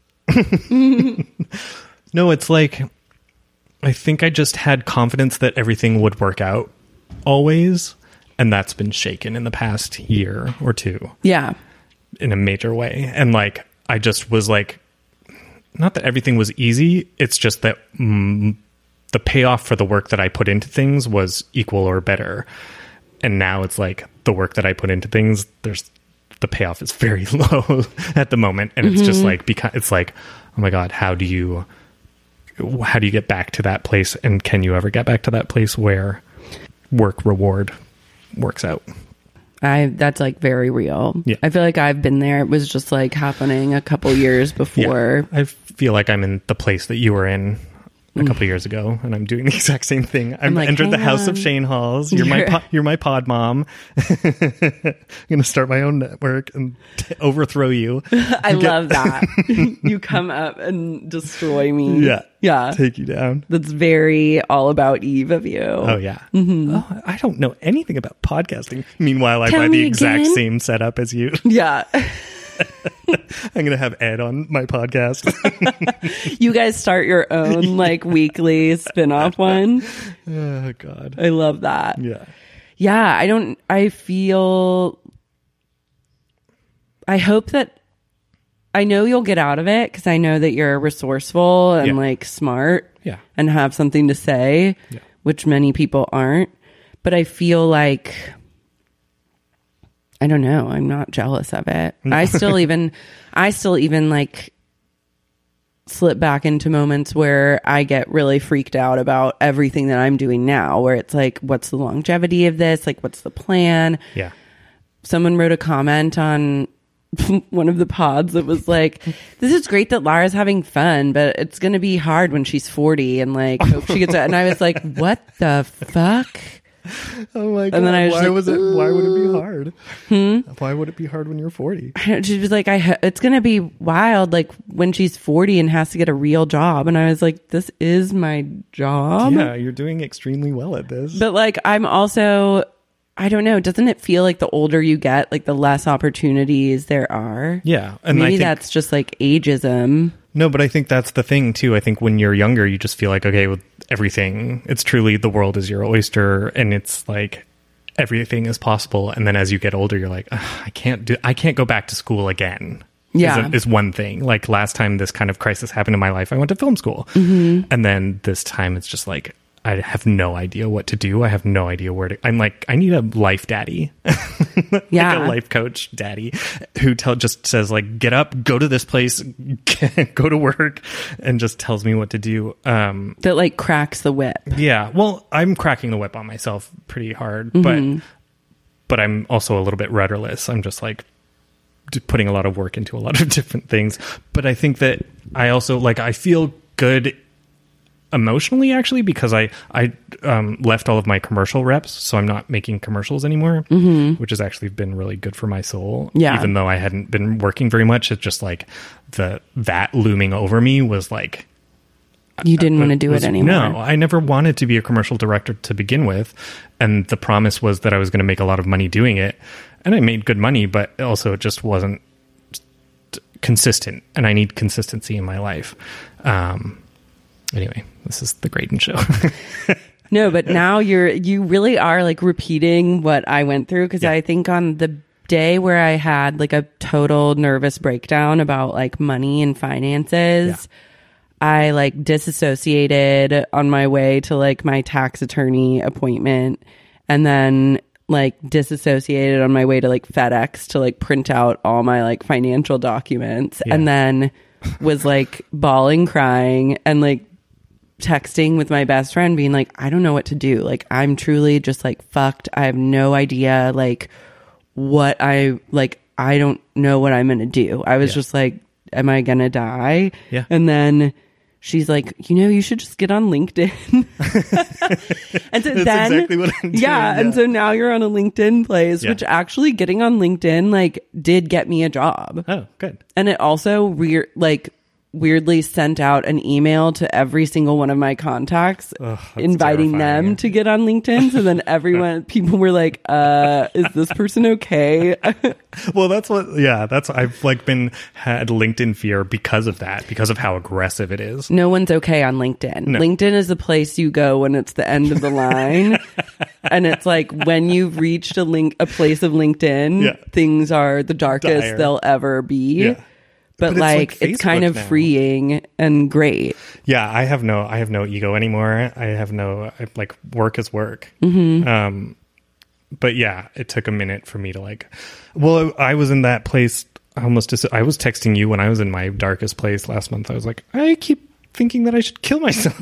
Speaker 1: No, it's like, I think I just had confidence that everything would work out always. And that's been shaken in the past year or two
Speaker 2: Yeah.
Speaker 1: in a major way. And like, I just was like, not that everything was easy. It's just that the payoff for the work that I put into things was equal or better. And now it's like the work that I put into things, the payoff is very low at the moment. And it's just like, because it's like, oh my God, how do you get back to that place? And can you ever get back to that place where work reward works out?
Speaker 2: That's like very real.
Speaker 1: Yeah.
Speaker 2: I feel like I've been there. It was just like happening a couple years before.
Speaker 1: I feel like I'm in the place that you were in a couple of years ago, and I'm doing the exact same thing. I'm
Speaker 2: like,
Speaker 1: entered the
Speaker 2: hang
Speaker 1: house of
Speaker 2: on.
Speaker 1: Shane Halls. You're my pod mom. I'm gonna start my own network and overthrow you.
Speaker 2: I love that. You come up and destroy me.
Speaker 1: Yeah,
Speaker 2: Yeah.
Speaker 1: take you down.
Speaker 2: That's very all about Eve of you.
Speaker 1: Oh yeah. Oh, I don't know anything about podcasting. Meanwhile, I
Speaker 2: Tell
Speaker 1: buy
Speaker 2: me
Speaker 1: the exact
Speaker 2: again.
Speaker 1: same setup as you.
Speaker 2: Yeah.
Speaker 1: I'm gonna have Ed on my podcast.
Speaker 2: You guys start your own like weekly spin-off one.
Speaker 1: Oh God.
Speaker 2: I love that.
Speaker 1: Yeah.
Speaker 2: Yeah, I hope that I know you'll get out of it because I know that you're resourceful and
Speaker 1: Yeah.
Speaker 2: like smart
Speaker 1: Yeah.
Speaker 2: and have something to say,
Speaker 1: Yeah.
Speaker 2: which many people aren't. But I feel like I don't know. I'm not jealous of it. I still even like slip back into moments where I get really freaked out about everything that I'm doing now, where it's like, what's the longevity of this? Like, what's the plan?
Speaker 1: Yeah.
Speaker 2: Someone wrote a comment on one of the pods that was like, this is great that Lara's having fun, but it's going to be hard when she's 40 and like hope she gets it. And I was like, what the fuck?
Speaker 1: Oh my god!
Speaker 2: And then I was
Speaker 1: why
Speaker 2: like,
Speaker 1: was it? Why would it be hard? Why would it be hard when you're 40?
Speaker 2: She was like, it's going to be wild, like when she's 40 and has to get a real job. And I was like, this is my job.
Speaker 1: Yeah, you're doing extremely well at this.
Speaker 2: But like, I'm also, I don't know. Doesn't it feel like the older you get, like the less opportunities there are?
Speaker 1: Yeah, and
Speaker 2: maybe
Speaker 1: I think,
Speaker 2: that's just like ageism.
Speaker 1: No, but I think that's the thing too. I think when you're younger, you just feel like, okay, with everything, it's truly the world is your oyster, and it's like everything is possible. And then as you get older, you're like, I can't go back to school again.
Speaker 2: Yeah,
Speaker 1: is one thing. Like last time this kind of crisis happened in my life, I went to film school, and then this time it's just like, I have no idea what to do. I have no idea where to. I'm like, I need a life daddy,
Speaker 2: yeah,
Speaker 1: like a life coach daddy who just says like, get up, go to this place, go to work, and just tells me what to do.
Speaker 2: That like cracks the whip.
Speaker 1: Yeah, well, I'm cracking the whip on myself pretty hard, but I'm also a little bit rudderless. I'm just like putting a lot of work into a lot of different things. But I think that I also like I feel good emotionally actually because I left all of my commercial reps, so I'm not making commercials anymore, which has actually been really good for my soul.
Speaker 2: Yeah,
Speaker 1: even though I hadn't been working very much, it's just like that looming over me was like,
Speaker 2: you didn't want to do it anymore.
Speaker 1: No, I never wanted to be a commercial director to begin with, and the promise was that I was going to make a lot of money doing it, and I made good money, but also it just wasn't consistent, and I need consistency in my life. Anyway, this is the Graydon Show.
Speaker 2: No, but now you really are like repeating what I went through, because I think on the day where I had like a total nervous breakdown about like money and finances, I like disassociated on my way to like my tax attorney appointment, and then like disassociated on my way to like FedEx to like print out all my like financial documents, and then was like bawling, crying, and like texting with my best friend being like, I don't know what to do. Like, I'm truly just like fucked. I have no idea like what I don't know what I'm going to do. I was just like, am I going to die?
Speaker 1: Yeah.
Speaker 2: And then she's like, you should just get on LinkedIn. And so
Speaker 1: That's
Speaker 2: then,
Speaker 1: exactly what I'm doing.
Speaker 2: yeah. And so now you're on a LinkedIn place, which actually getting on LinkedIn like did get me a job.
Speaker 1: Oh, good.
Speaker 2: And it also weirdly sent out an email to every single one of my contacts inviting them to get on LinkedIn. So then people were like, is this person okay?
Speaker 1: Well, I've like had LinkedIn fear because of that, because of how aggressive it is.
Speaker 2: No one's okay on LinkedIn. No. LinkedIn is the place you go when it's the end of the line. And it's like when you've reached a place of LinkedIn, things are the darkest they'll ever be. Yeah. But like it's kind of freeing and great.
Speaker 1: Yeah, I have no ego anymore. Work is work. But yeah, it took a minute for me to like. Well, I was in that place I was texting you when I was in my darkest place last month. I was like, I keep thinking that I should kill myself.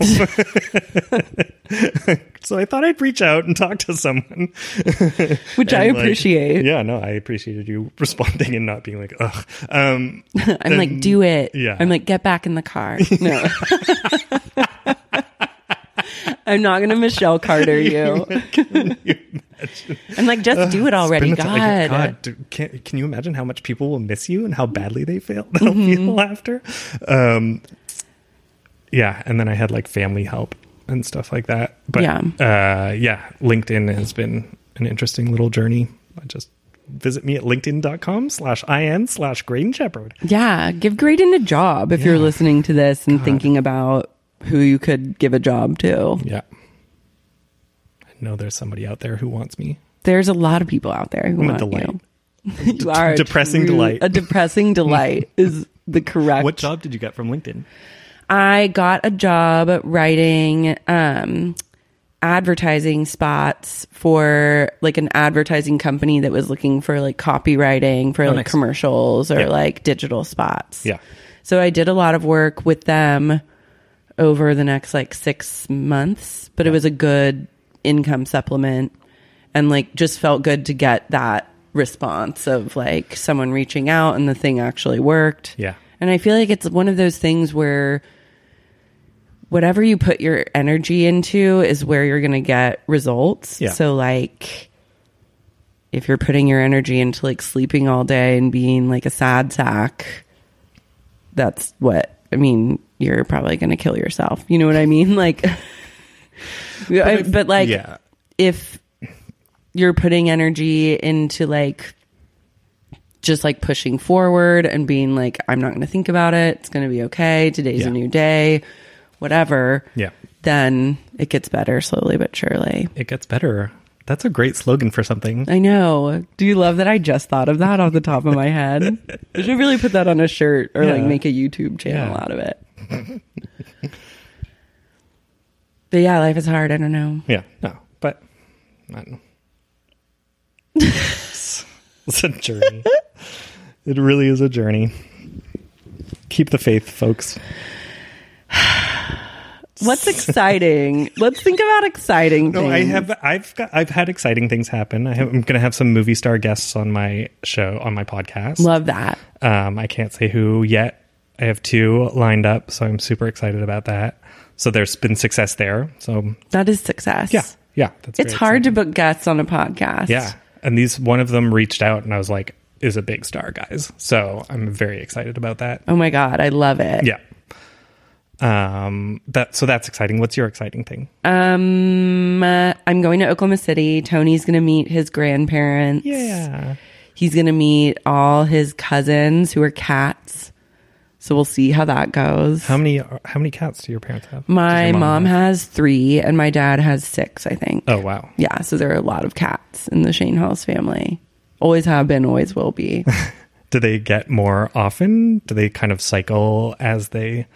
Speaker 1: So I thought I'd reach out and talk to someone.
Speaker 2: Which I appreciate.
Speaker 1: Yeah, no, I appreciated you responding and not being like, ugh.
Speaker 2: I'm like, do it.
Speaker 1: Yeah.
Speaker 2: I'm like, get back in the car. No. I'm not going to Michelle Carter you. I'm like, just do it already. God.
Speaker 1: Can you imagine how much people will miss you and how badly they'll feel after? Yeah, and then I had like family help and stuff like that. But LinkedIn has been an interesting little journey. Just visit me at linkedin.com/in/Graydon Shepherd.
Speaker 2: Yeah, give Graydon a job if you're listening to this and thinking about who you could give a job to.
Speaker 1: Yeah. I know there's somebody out there who wants me.
Speaker 2: There's a lot of people out there who want you. You are a
Speaker 1: depressing delight.
Speaker 2: A depressing delight is the correct.
Speaker 1: What job did you get from LinkedIn?
Speaker 2: I got a job writing advertising spots for like an advertising company that was looking for like copywriting for like
Speaker 1: nice.
Speaker 2: commercials or
Speaker 1: Yeah.
Speaker 2: like digital spots.
Speaker 1: Yeah.
Speaker 2: So I did a lot of work with them over the next like 6 months, but it was a good income supplement and like just felt good to get that response of like someone reaching out and the thing actually worked.
Speaker 1: Yeah.
Speaker 2: And I feel like it's one of those things where whatever you put your energy into is where you're going to get results.
Speaker 1: Yeah.
Speaker 2: So like if you're putting your energy into like sleeping all day and being like a sad sack, that's what, I mean, you're probably going to kill yourself. You know what I mean? Like, but like
Speaker 1: yeah.
Speaker 2: if you're putting energy into like just like pushing forward and being like, I'm not going to think about it. It's going to be okay. Today's
Speaker 1: Yeah.
Speaker 2: a new day, whatever.
Speaker 1: Yeah.
Speaker 2: Then it gets better slowly but surely.
Speaker 1: It gets better. That's a great slogan for something.
Speaker 2: I know. Do you love that I just thought of that off the top of my head? I should really put that on a shirt or like
Speaker 1: Yeah.
Speaker 2: make a YouTube channel
Speaker 1: Yeah.
Speaker 2: out of it. But yeah, life is hard. I don't know.
Speaker 1: Yeah. No, but I don't know. It's a journey. It really is a journey. Keep the faith, folks.
Speaker 2: What's exciting? Let's think about exciting
Speaker 1: No,
Speaker 2: things.
Speaker 1: I've had exciting things happen. I'm going to have some movie star guests on my show, on my podcast.
Speaker 2: Love that.
Speaker 1: I can't say who yet. I have 2 lined up, so I'm super excited about that. So there's been success there. So
Speaker 2: That is success.
Speaker 1: yeah, that's
Speaker 2: It's
Speaker 1: very
Speaker 2: hard to
Speaker 1: exciting.
Speaker 2: book guests on a podcast.
Speaker 1: Yeah, and one of them reached out, and I was like, "Is a big star, guys." So I'm very excited about that.
Speaker 2: Oh my God, I love it.
Speaker 1: Yeah. That's exciting. What's your exciting thing?
Speaker 2: I'm going to Oklahoma City. Tony's going to meet his grandparents.
Speaker 1: Yeah.
Speaker 2: He's going to meet all his cousins who are cats. So we'll see how that goes.
Speaker 1: How many cats do your parents have?
Speaker 2: My
Speaker 1: Does your
Speaker 2: mom has 3 and my dad has 6, I think.
Speaker 1: Oh, wow.
Speaker 2: Yeah, so there are a lot of cats in the Shane Halls family. Always have been, always will be.
Speaker 1: Do they get more often? Do they kind of cycle as they...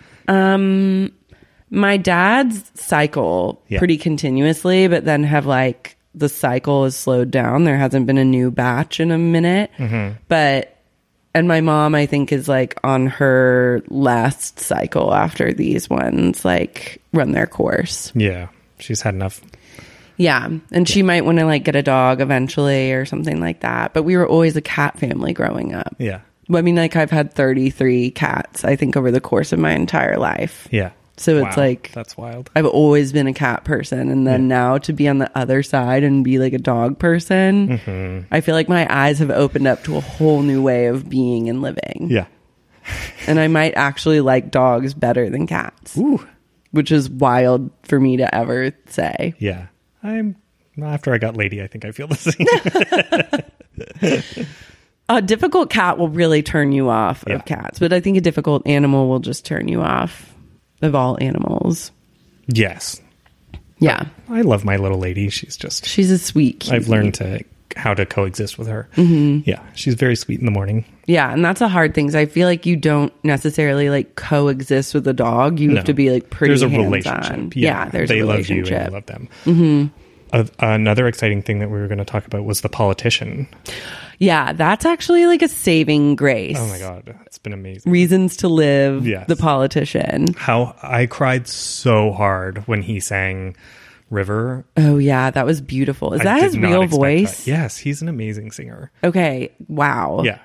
Speaker 2: My dad's cycle
Speaker 1: Yeah.
Speaker 2: pretty continuously, but then have like the cycle is slowed down. There hasn't been a new batch in a minute. But and my mom, I think, is like on her last cycle after these ones like run their course.
Speaker 1: Yeah, she's had enough.
Speaker 2: Yeah. And she might want to like get a dog eventually or something like that. But we were always a cat family growing up.
Speaker 1: Yeah.
Speaker 2: I mean, like I've had 33 cats, I think, over the course of my entire life.
Speaker 1: Yeah.
Speaker 2: So it's
Speaker 1: Wow,
Speaker 2: like
Speaker 1: that's wild.
Speaker 2: I've always been a cat person, and then now to be on the other side and be like a dog person, I feel like my eyes have opened up to a whole new way of being and living.
Speaker 1: Yeah.
Speaker 2: And I might actually like dogs better than cats,
Speaker 1: Ooh.
Speaker 2: which is wild for me to ever say.
Speaker 1: Yeah. After I got Lady, I think I feel the same.
Speaker 2: A difficult cat will really turn you off
Speaker 1: Yeah.
Speaker 2: of cats, but I think a difficult animal will just turn you off of all animals.
Speaker 1: Yes.
Speaker 2: Yeah.
Speaker 1: I love my little lady. She's just...
Speaker 2: She's a sweet cutie.
Speaker 1: I've learned how to coexist with her. Yeah. She's very sweet in the morning.
Speaker 2: Yeah, and that's a hard thing. 'Cause I feel like you don't necessarily like coexist with a dog. You have to be like pretty
Speaker 1: There's a
Speaker 2: hands-on.
Speaker 1: relationship.
Speaker 2: Yeah, there's
Speaker 1: they
Speaker 2: a
Speaker 1: love you
Speaker 2: relationship.
Speaker 1: and you love them. Another exciting thing that we were going to talk about was The Politician.
Speaker 2: Yeah, that's actually like a saving grace.
Speaker 1: Oh my God. It's been amazing.
Speaker 2: Reasons to Live,
Speaker 1: Yes.
Speaker 2: The Politician.
Speaker 1: How I cried so hard when he sang River.
Speaker 2: Oh yeah, that was beautiful. Is
Speaker 1: I
Speaker 2: that
Speaker 1: did
Speaker 2: his
Speaker 1: not
Speaker 2: real
Speaker 1: expect
Speaker 2: voice?
Speaker 1: that. Yes, he's an amazing singer.
Speaker 2: Okay, wow.
Speaker 1: Yeah.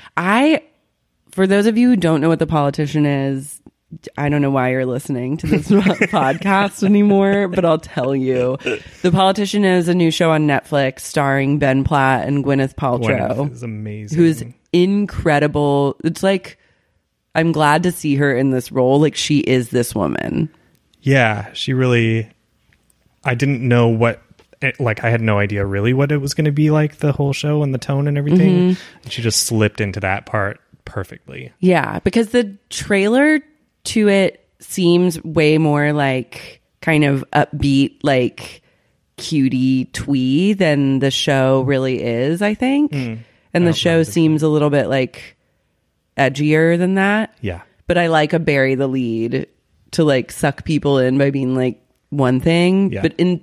Speaker 2: For those of you who don't know what The Politician is, I don't know why you're listening to this podcast anymore, but I'll tell you. The Politician is a new show on Netflix starring Ben Platt and Gwyneth Paltrow.
Speaker 1: Gwyneth is amazing.
Speaker 2: Who's incredible. It's like, I'm glad to see her in this role. Like, she is this woman.
Speaker 1: Yeah, she really... I didn't know what... Like, I had no idea really what it was going to be like, the whole show and the tone and everything. And she just slipped into that part perfectly.
Speaker 2: Yeah, because the trailer to it seems way more like kind of upbeat, like cutie twee than the show really is, I think. And the show seems a little bit like edgier than that.
Speaker 1: Yeah.
Speaker 2: But I like a bury the lead to like suck people in by being like one thing.
Speaker 1: Yeah.
Speaker 2: But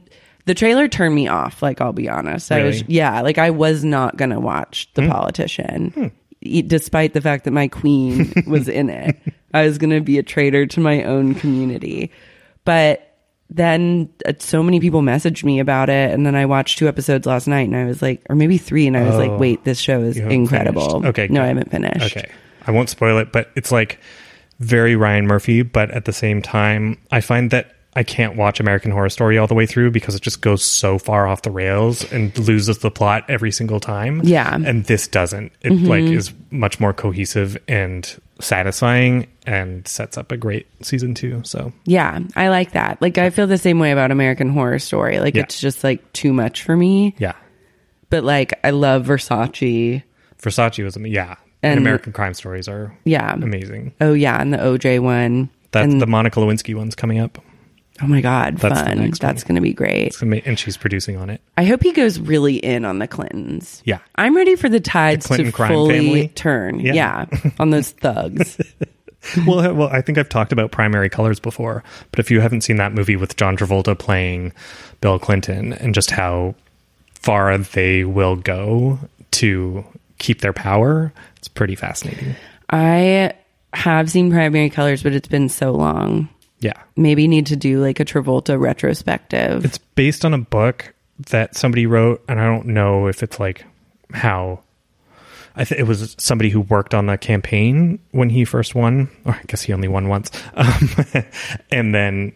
Speaker 2: The trailer turned me off, like, I'll be honest.
Speaker 1: Really?
Speaker 2: I was not going to watch The Politician, despite the fact that my queen was in it. I was going to be a traitor to my own community. But then so many people messaged me about it, and then I watched 2 episodes last night, and I was like, or maybe 3, and I was like, wait, this show is incredible.
Speaker 1: Finished. Okay.
Speaker 2: No,
Speaker 1: good.
Speaker 2: I haven't finished.
Speaker 1: Okay. I won't spoil it, but it's like very Ryan Murphy, but at the same time, I find that I can't watch American Horror Story all the way through because it just goes so far off the rails and loses the plot every single time.
Speaker 2: Yeah.
Speaker 1: And this doesn't. It like is much more cohesive and satisfying and sets up a great season 2. So
Speaker 2: Yeah, I like that. Like, I feel the same way about American Horror Story. Like,
Speaker 1: Yeah.
Speaker 2: it's just like too much for me.
Speaker 1: yeah.
Speaker 2: But like, I love Versace.
Speaker 1: Versace was and
Speaker 2: And-
Speaker 1: American Crime Stories are
Speaker 2: Yeah.
Speaker 1: amazing.
Speaker 2: Oh yeah, and the OJ one.
Speaker 1: That's
Speaker 2: and,
Speaker 1: the Monica Lewinsky one's coming up.
Speaker 2: Oh my God,
Speaker 1: That's the
Speaker 2: fun.
Speaker 1: next
Speaker 2: That's
Speaker 1: one.
Speaker 2: going to be great.
Speaker 1: It's and she's producing on it.
Speaker 2: I hope he goes really in on the Clintons.
Speaker 1: Yeah.
Speaker 2: I'm ready for the tides
Speaker 1: The Clinton
Speaker 2: to
Speaker 1: crime
Speaker 2: fully
Speaker 1: family?
Speaker 2: turn.
Speaker 1: Yeah.
Speaker 2: Yeah. On those thugs.
Speaker 1: Well, I think I've talked about Primary Colors before, but if you haven't seen that movie with John Travolta playing Bill Clinton and just how far they will go to keep their power, it's pretty fascinating.
Speaker 2: I have seen Primary Colors, but it's been so long.
Speaker 1: Yeah.
Speaker 2: Maybe need to do like a Travolta retrospective.
Speaker 1: It's based on a book that somebody wrote, and I don't know if it's like how... it was somebody who worked on the campaign when he first won, or I guess he only won once. And then,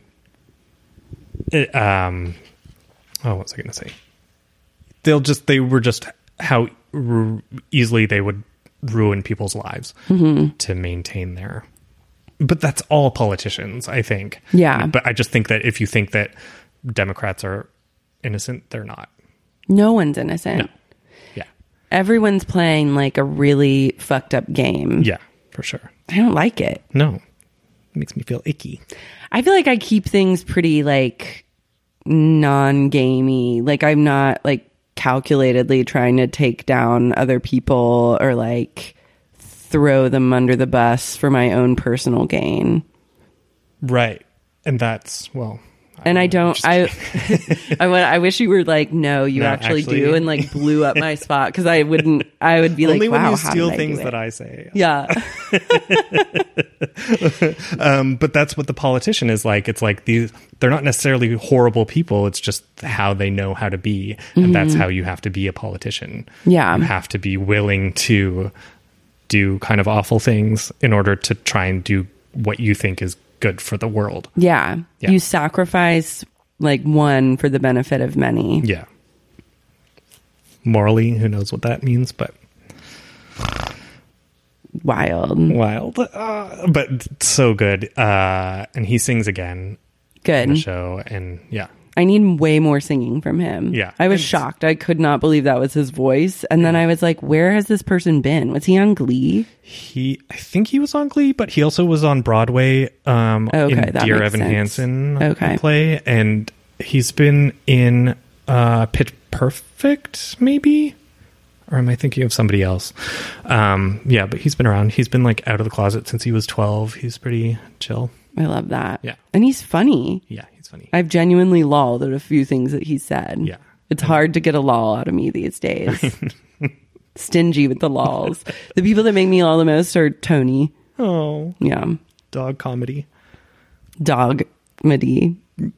Speaker 1: what was I going to say? They were just how easily they would ruin people's lives to maintain their. But that's all politicians, I think.
Speaker 2: Yeah.
Speaker 1: But I just think that if you think that Democrats are innocent, they're not.
Speaker 2: No one's innocent.
Speaker 1: No. Yeah.
Speaker 2: Everyone's playing like a really fucked up game.
Speaker 1: Yeah, for sure.
Speaker 2: I don't like it.
Speaker 1: No. It makes me feel icky.
Speaker 2: I feel like I keep things pretty like non-gamey. Like, I'm not like calculatedly trying to take down other people or like throw them under the bus for my own personal gain.
Speaker 1: Right. And that's, well...
Speaker 2: And I don't, I wish you were like, no, you
Speaker 1: No,
Speaker 2: actually do, and like blew up my spot, because I would be like,
Speaker 1: only when
Speaker 2: wow,
Speaker 1: you
Speaker 2: how
Speaker 1: steal
Speaker 2: did
Speaker 1: things
Speaker 2: I do
Speaker 1: that
Speaker 2: it?
Speaker 1: I say.
Speaker 2: Yeah.
Speaker 1: But that's what the politician is like. It's like they're not necessarily horrible people. It's just how they know how to be. And that's how you have to be a politician.
Speaker 2: Yeah.
Speaker 1: You have to be willing to do kind of awful things in order to try and do what you think is good for the world.
Speaker 2: Yeah.
Speaker 1: Yeah.
Speaker 2: You sacrifice like one for the benefit of many.
Speaker 1: Yeah. Morally, who knows what that means, but
Speaker 2: Wild.
Speaker 1: wild. But so good. And he sings again in the
Speaker 2: Good.
Speaker 1: show. And yeah.
Speaker 2: I need way more singing from him.
Speaker 1: Yeah.
Speaker 2: I was
Speaker 1: And-
Speaker 2: shocked. I could not believe that was his voice. And then I was like, where has this person been? Was he on Glee?
Speaker 1: I think he was on Glee, but he also was on Broadway in
Speaker 2: that
Speaker 1: Dear
Speaker 2: makes
Speaker 1: Evan
Speaker 2: sense.
Speaker 1: Hansen
Speaker 2: Okay.
Speaker 1: play. And he's been in Pitch Perfect, maybe? Or am I thinking of somebody else? Yeah, but he's been around. He's been like out of the closet since he was 12. He's pretty chill.
Speaker 2: I love that.
Speaker 1: Yeah.
Speaker 2: And he's funny.
Speaker 1: Yeah, he's funny.
Speaker 2: I've genuinely lolled at a few things that he said.
Speaker 1: Yeah.
Speaker 2: It's hard to get a lol out of me these days. Stingy with the lols. The people that make me loll the most are Tony.
Speaker 1: Oh,
Speaker 2: Yeah.
Speaker 1: dog comedy.
Speaker 2: Dog Madi.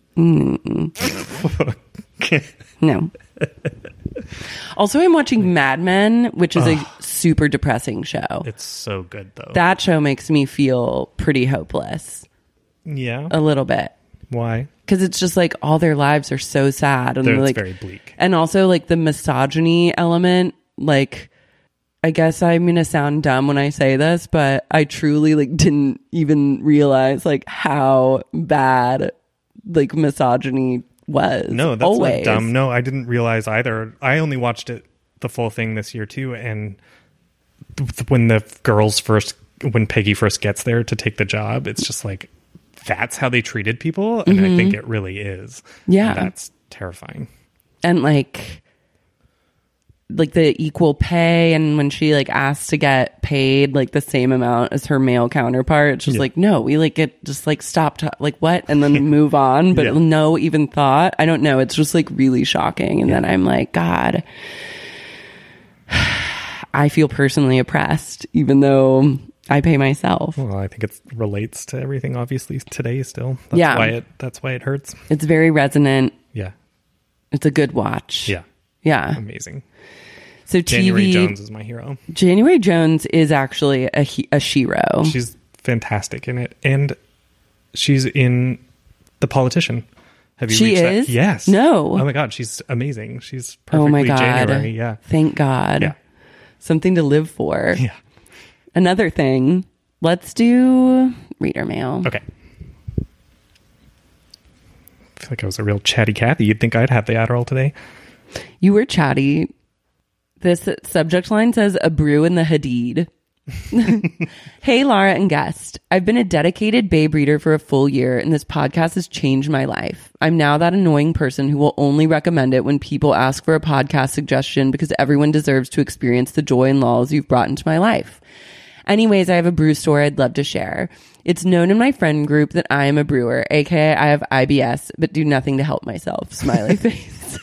Speaker 2: No. Also, I'm watching Mad Men, which is a super depressing show.
Speaker 1: It's so good, though.
Speaker 2: That show makes me feel pretty hopeless
Speaker 1: yeah.
Speaker 2: a little bit.
Speaker 1: Why?
Speaker 2: Because it's just like all their lives are so sad. And
Speaker 1: It's
Speaker 2: like,
Speaker 1: very bleak.
Speaker 2: And also like the misogyny element, like, I guess I'm going to sound dumb when I say this, but I truly like didn't even realize like how bad like misogyny was.
Speaker 1: No, that's
Speaker 2: always.
Speaker 1: not dumb. No, I didn't realize either. I only watched it the full thing this year too, and when when Peggy first gets there to take the job, it's just like that's how they treated people, and I think it really is.
Speaker 2: Yeah.
Speaker 1: And that's terrifying.
Speaker 2: And like like the equal pay, and when she like asked to get paid like the same amount as her male counterpart, she's like, no, we like get just like stop like what, and then move on, but no even thought. I don't know, it's just like really shocking. And then I'm like, God, I feel personally oppressed even though I pay myself.
Speaker 1: Well, I think it relates to everything obviously today still. That's why it hurts.
Speaker 2: It's very resonant.
Speaker 1: Yeah.
Speaker 2: It's a good watch. Yeah.
Speaker 1: Amazing.
Speaker 2: So
Speaker 1: January Jones is my hero.
Speaker 2: January Jones is actually a shero.
Speaker 1: She's fantastic in it. And she's in The Politician. Have you reached that? Yes.
Speaker 2: No.
Speaker 1: Oh my God, she's amazing. She's perfectly January. Yeah.
Speaker 2: Thank God.
Speaker 1: Yeah.
Speaker 2: Something to live for.
Speaker 1: Yeah.
Speaker 2: Another thing. Let's do reader mail.
Speaker 1: Okay. I feel like I was a real chatty Cathy. You'd think I'd have the Adderall today.
Speaker 2: You were chatty. This subject line says, a brew in the Hadid. Hey, Lara and guest. I've been a dedicated Babe reader for a full year, and this podcast has changed my life. I'm now that annoying person who will only recommend it when people ask for a podcast suggestion because everyone deserves to experience the joy and lulls you've brought into my life. Anyways, I have a brew story I'd love to share. It's known in my friend group that I am a brewer, aka I have IBS, but do nothing to help myself. Smiley face.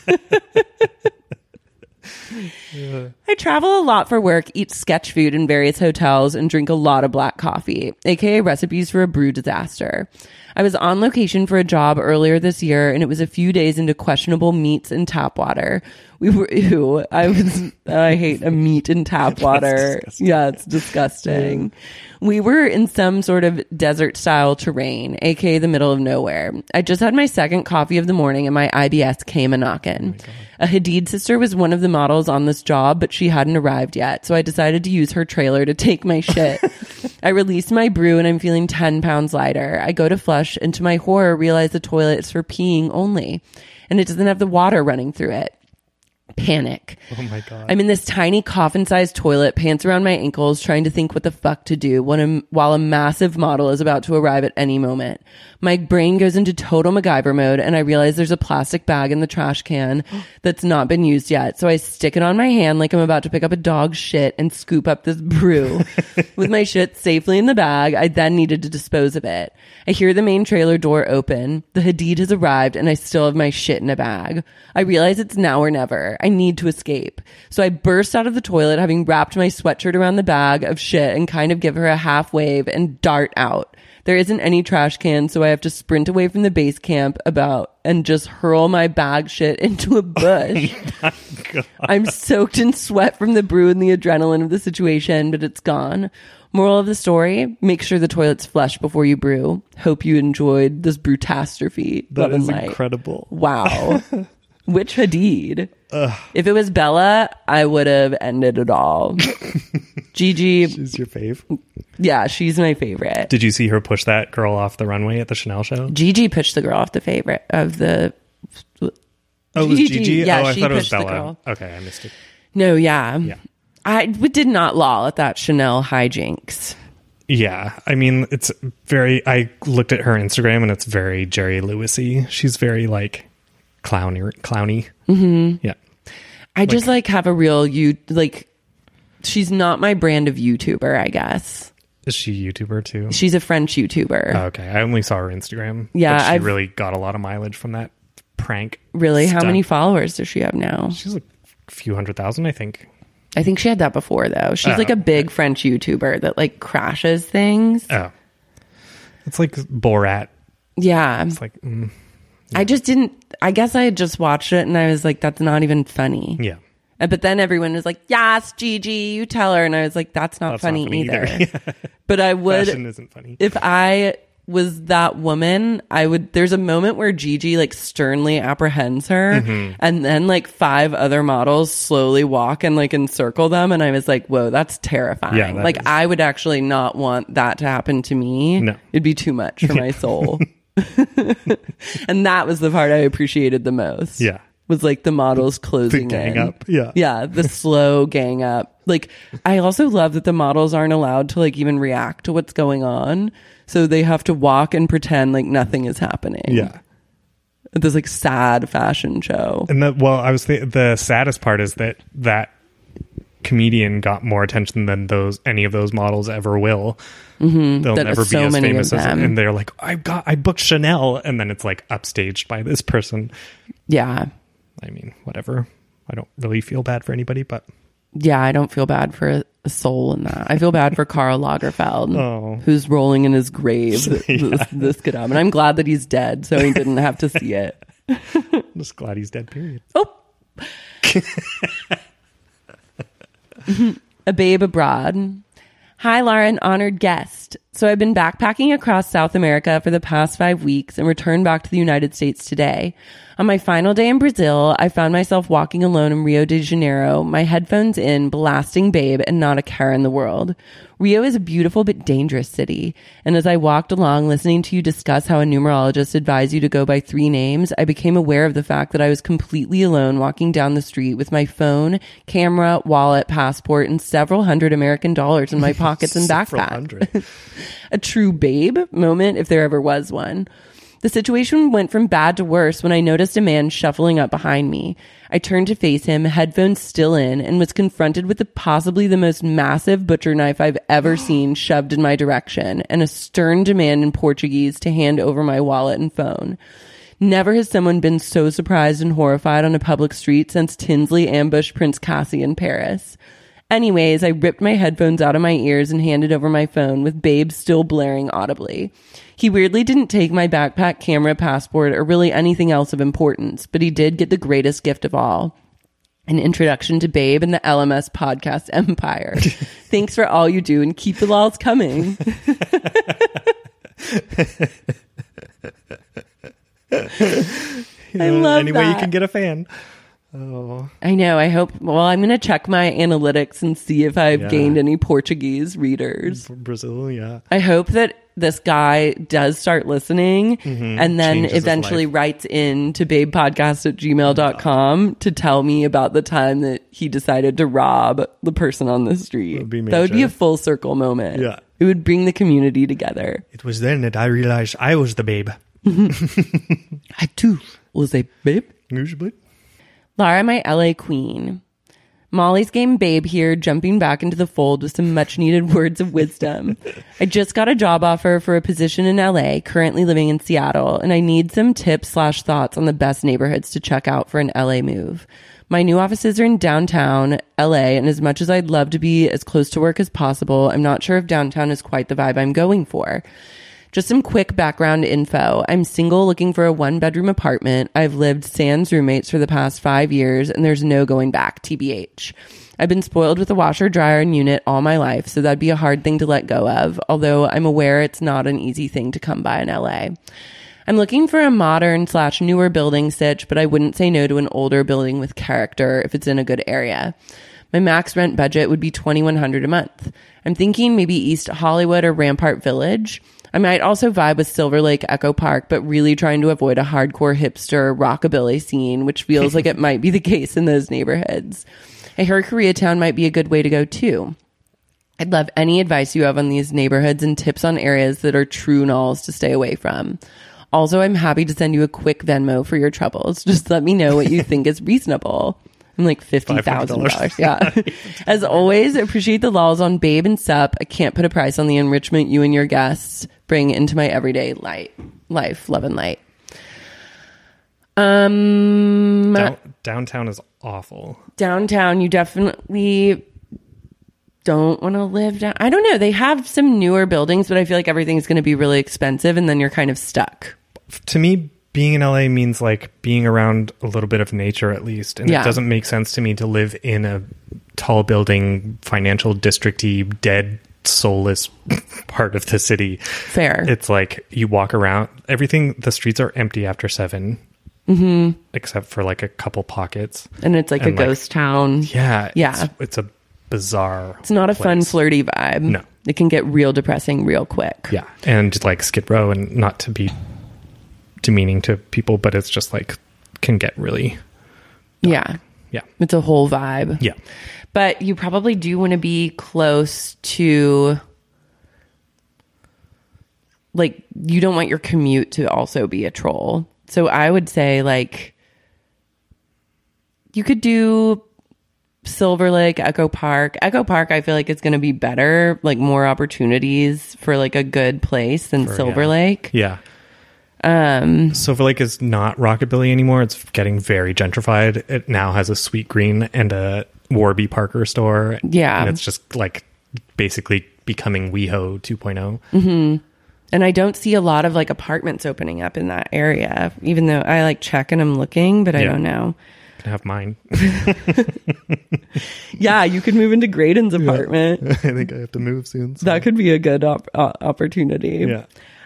Speaker 2: I travel a lot for work, eat sketch food in various hotels, and drink a lot of black coffee, aka recipes for a brew disaster. I was on location for a job earlier this year, and it was a few days into questionable meats and tap water. I hate a meat and tap water. Yeah, it's disgusting. We were in some sort of desert style terrain, aka the middle of nowhere. I just had my second coffee of the morning and my IBS came a knockin'. A Hadid sister was one of the models on this job, but she hadn't arrived yet, so I decided to use her trailer to take my shit. I released my brew and I'm feeling 10 pounds lighter. I go to flush and to my horror realize the toilet is for peeing only, and it doesn't have the water running through it. Panic.
Speaker 1: Oh my God.
Speaker 2: I'm in this tiny coffin-sized toilet, pants around my ankles, trying to think what the fuck to do while a massive model is about to arrive at any moment. My brain goes into total MacGyver mode, and I realize there's a plastic bag in the trash can that's not been used yet. So I stick it on my hand like I'm about to pick up a dog's shit and scoop up this brew. With my shit safely in the bag, I then needed to dispose of it. I hear the main trailer door open. The Hadid has arrived, and I still have my shit in a bag. I realize it's now or never. I need to escape. So I burst out of the toilet, having wrapped my sweatshirt around the bag of shit and kind of give her a half wave and dart out. There isn't any trash can, so I have to sprint away from the base camp and just hurl my bag shit into a bush. Oh, I'm soaked in sweat from the brew and the adrenaline of the situation, but it's gone. Moral of the story, make sure the toilet's flush before you brew. Hope you enjoyed this brewtastrophe.
Speaker 1: That is incredible.
Speaker 2: Wow. Which Hadid? If it was Bella, I would have ended it all. Gigi.
Speaker 1: She's your fave?
Speaker 2: Yeah, she's my favorite.
Speaker 1: Did you see her push that girl off the runway at the Chanel show?
Speaker 2: Gigi pushed the girl off the favorite of the...
Speaker 1: Oh, it was Gigi?
Speaker 2: Yeah,
Speaker 1: I
Speaker 2: she
Speaker 1: thought it was
Speaker 2: pushed the
Speaker 1: Bella.
Speaker 2: girl.
Speaker 1: Okay, I missed it.
Speaker 2: No, yeah. I did not loll at that Chanel hijinks.
Speaker 1: Yeah, I mean, it's very... I looked at her Instagram and it's very Jerry Lewis-y. She's very, like, clowny. Mm-hmm. Yeah.
Speaker 2: I just, like, have a real... she's not my brand of YouTuber, I guess.
Speaker 1: Is she a YouTuber, too?
Speaker 2: She's a French YouTuber.
Speaker 1: Oh, okay, I only saw her Instagram.
Speaker 2: Yeah,
Speaker 1: but she really got a lot of mileage from that prank.
Speaker 2: Really?
Speaker 1: stunt.
Speaker 2: How many followers does she have now?
Speaker 1: She's like a few 100,000, I think.
Speaker 2: I think she had that before, though. She's like a big French YouTuber that like crashes things.
Speaker 1: Oh. It's like Borat.
Speaker 2: Yeah.
Speaker 1: It's like... yeah.
Speaker 2: I guess I had just watched it and I was like, that's not even funny.
Speaker 1: Yeah.
Speaker 2: But then everyone was like, yes, Gigi, you tell her. And I was like, that's not funny either. But I would...
Speaker 1: Fashion isn't funny.
Speaker 2: If I was that woman, there's a moment where Gigi like sternly apprehends her, and then like 5 other models slowly walk and like encircle them, and I was like, whoa, that's terrifying.
Speaker 1: Yeah,
Speaker 2: like I would actually not want that to happen to me.
Speaker 1: No.
Speaker 2: It'd be too much for my soul. And that was the part I appreciated the most.
Speaker 1: Yeah.
Speaker 2: Was like the models closing
Speaker 1: the gang
Speaker 2: in.
Speaker 1: up. Yeah.
Speaker 2: Yeah, the slow gang up. Like, I also love that the models aren't allowed to like even react to what's going on. So they have to walk and pretend like nothing is happening.
Speaker 1: Yeah.
Speaker 2: at this like sad fashion show.
Speaker 1: And the saddest part is that comedian got more attention than any of those models ever will. They'll
Speaker 2: That
Speaker 1: never be
Speaker 2: so
Speaker 1: as
Speaker 2: many
Speaker 1: famous
Speaker 2: of
Speaker 1: as,
Speaker 2: them.
Speaker 1: and they're like, I booked Chanel, and then it's like upstaged by this person.
Speaker 2: Yeah.
Speaker 1: I mean, whatever. I don't really feel bad for anybody, but
Speaker 2: Yeah, I don't feel bad for a soul in that. I feel bad for Karl Lagerfeld, who's rolling in his grave. This could happen. I'm glad that he's dead, so he didn't have to see it.
Speaker 1: I'm just glad he's dead, period.
Speaker 2: Oh. A babe abroad. Hi, Laura, an honored guest. So I've been backpacking across South America for the past 5 weeks and returned back to the United States today. On my final day in Brazil, I found myself walking alone in Rio de Janeiro, my headphones in, blasting Babe and not a care in the world. Rio is a beautiful but dangerous city, and as I walked along listening to you discuss how a numerologist advised you to go by 3 names, I became aware of the fact that I was completely alone walking down the street with my phone, camera, wallet, passport, and several hundred American dollars in my pockets and
Speaker 1: Several
Speaker 2: backpack.
Speaker 1: hundred.
Speaker 2: A true Babe moment, if there ever was one. The situation went from bad to worse when I noticed a man shuffling up behind me. I turned to face him, headphones still in, and was confronted with possibly the most massive butcher knife I've ever seen shoved in my direction, and a stern demand in Portuguese to hand over my wallet and phone. Never has someone been so surprised and horrified on a public street since Tinsley ambushed Prince Cassian in Paris. Anyways, I ripped my headphones out of my ears and handed over my phone with Babe still blaring audibly. He weirdly didn't take my backpack, camera, passport, or really anything else of importance, but he did get the greatest gift of all. An introduction to Babe and the LMS podcast empire. Thanks for all you do and keep the lols coming. I love
Speaker 1: Any way you
Speaker 2: that.
Speaker 1: can get a fan. Oh,
Speaker 2: I know. I hope. Well, I'm going to check my analytics and see if I've
Speaker 1: Yeah.
Speaker 2: gained any Portuguese readers.
Speaker 1: Brazil, yeah.
Speaker 2: I hope that this guy does start listening and then
Speaker 1: Changes his
Speaker 2: eventually
Speaker 1: life.
Speaker 2: writes in to babepodcast@gmail.com to tell me about the time that he decided to rob the person on the street.
Speaker 1: That
Speaker 2: Would be
Speaker 1: major.
Speaker 2: a full circle moment.
Speaker 1: Yeah.
Speaker 2: It would bring the community together.
Speaker 1: It was then that I realized I was the babe.
Speaker 2: I too was a babe.
Speaker 1: Usually.
Speaker 2: Laura, my LA queen. Molly's game Babe here, jumping back into the fold with some much needed words of wisdom. I just got a job offer for a position in LA, currently living in Seattle, and I need some tips/thoughts on the best neighborhoods to check out for an LA move. My new offices are in downtown LA, and as much as I'd love to be as close to work as possible, I'm not sure if downtown is quite the vibe I'm going for. Just some quick background info. I'm single looking for a 1-bedroom apartment. I've lived sans roommates for the past 5 years and there's no going back, TBH. I've been spoiled with a washer, dryer, and unit all my life, so that'd be a hard thing to let go of, although I'm aware it's not an easy thing to come by in LA. I'm looking for a modern/newer building sitch, but I wouldn't say no to an older building with character if it's in a good area. My max rent budget would be $2,100 a month. I'm thinking maybe East Hollywood or Rampart Village. I might also vibe with Silver Lake Echo Park, but really trying to avoid a hardcore hipster rockabilly scene, which feels like it might be the case in those neighborhoods. I heard Koreatown might be a good way to go too. I'd love any advice you have on these neighborhoods and tips on areas that are true nulls to stay away from. Also, I'm happy to send you a quick Venmo for your troubles. Just let me know what you think is reasonable. I'm like $50,000. Yeah. As always, appreciate the laws on Babe and Sup. I can't put a price on the enrichment you and your guests bring into my everyday life, love and light.
Speaker 1: Downtown is awful.
Speaker 2: Downtown, you definitely don't want to live down. I don't know. They have some newer buildings, but I feel like everything's going to be really expensive and then you're kind of stuck.
Speaker 1: To me, being in LA means like being around a little bit of nature at least. And
Speaker 2: Yeah.
Speaker 1: it doesn't make sense to me to live in a tall building, financial district-y, dead, soulless part of the city.
Speaker 2: Fair.
Speaker 1: It's like you walk around, the streets are empty after 7, except for like a couple pockets.
Speaker 2: And it's like
Speaker 1: And,
Speaker 2: a ghost town.
Speaker 1: Yeah.
Speaker 2: Yeah.
Speaker 1: It's a bizarre.
Speaker 2: It's not a fun,
Speaker 1: place.
Speaker 2: flirty vibe.
Speaker 1: No.
Speaker 2: It can get real depressing real quick.
Speaker 1: Yeah. And like Skid Row, and not to be demeaning to people, but it's just like can get really.
Speaker 2: Yeah.
Speaker 1: Yeah.
Speaker 2: It's a whole vibe.
Speaker 1: Yeah.
Speaker 2: But you probably do want to be close to, like, you don't want your commute to also be a troll. So I would say like you could do Silver Lake, Echo Park. Echo Park, I feel like it's going to be better, like more opportunities for like a good place than Silver Lake.
Speaker 1: Yeah. Silver Lake is not Rockabilly anymore. It's getting very gentrified. It now has a Sweet Green and a Warby Parker store.
Speaker 2: Yeah.
Speaker 1: And it's just like basically becoming WeHo 2.0.
Speaker 2: Mm-hmm. And I don't see a lot of like apartments opening up in that area, even though I like check and I'm looking, but I don't know.
Speaker 1: Can have mine.
Speaker 2: Yeah, you could move into Graydon's apartment.
Speaker 1: I think I have to move soon. So.
Speaker 2: That could be a good opportunity.
Speaker 1: Yeah.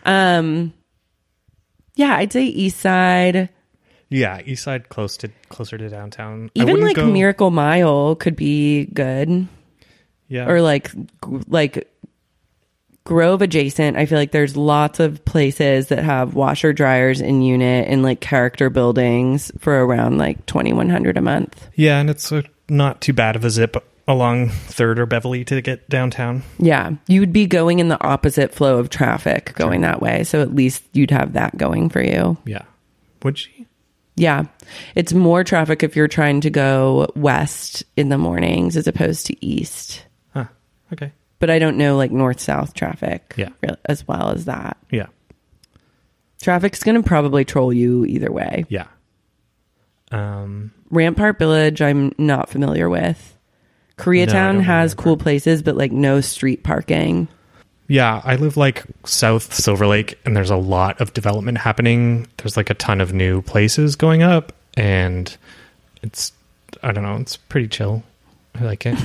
Speaker 2: Yeah, I'd say East Side.
Speaker 1: Yeah, East Side closer to downtown.
Speaker 2: Even like Miracle Mile could be good.
Speaker 1: Yeah.
Speaker 2: Or like Grove adjacent. I feel like there's lots of places that have washer dryers in unit and like character buildings for around like $2,100 a month.
Speaker 1: Yeah, and it's not too bad of a zip along 3rd or Beverly to get downtown.
Speaker 2: Yeah, you would be going in the opposite flow of traffic going that way. So at least you'd have that going for you.
Speaker 1: Yeah. Would she?
Speaker 2: Yeah. It's more traffic if you're trying to go west in the mornings as opposed to east.
Speaker 1: Huh. Okay.
Speaker 2: But I don't know like north-south traffic as well as that.
Speaker 1: Yeah.
Speaker 2: Traffic's going to probably troll you either way.
Speaker 1: Yeah.
Speaker 2: Rampart Village, I'm not familiar with. Koreatown has cool places, but like no street parking.
Speaker 1: Yeah, I live like South Silver Lake, and there's a lot of development happening. There's like a ton of new places going up, and it's, I don't know, it's pretty chill. I like it.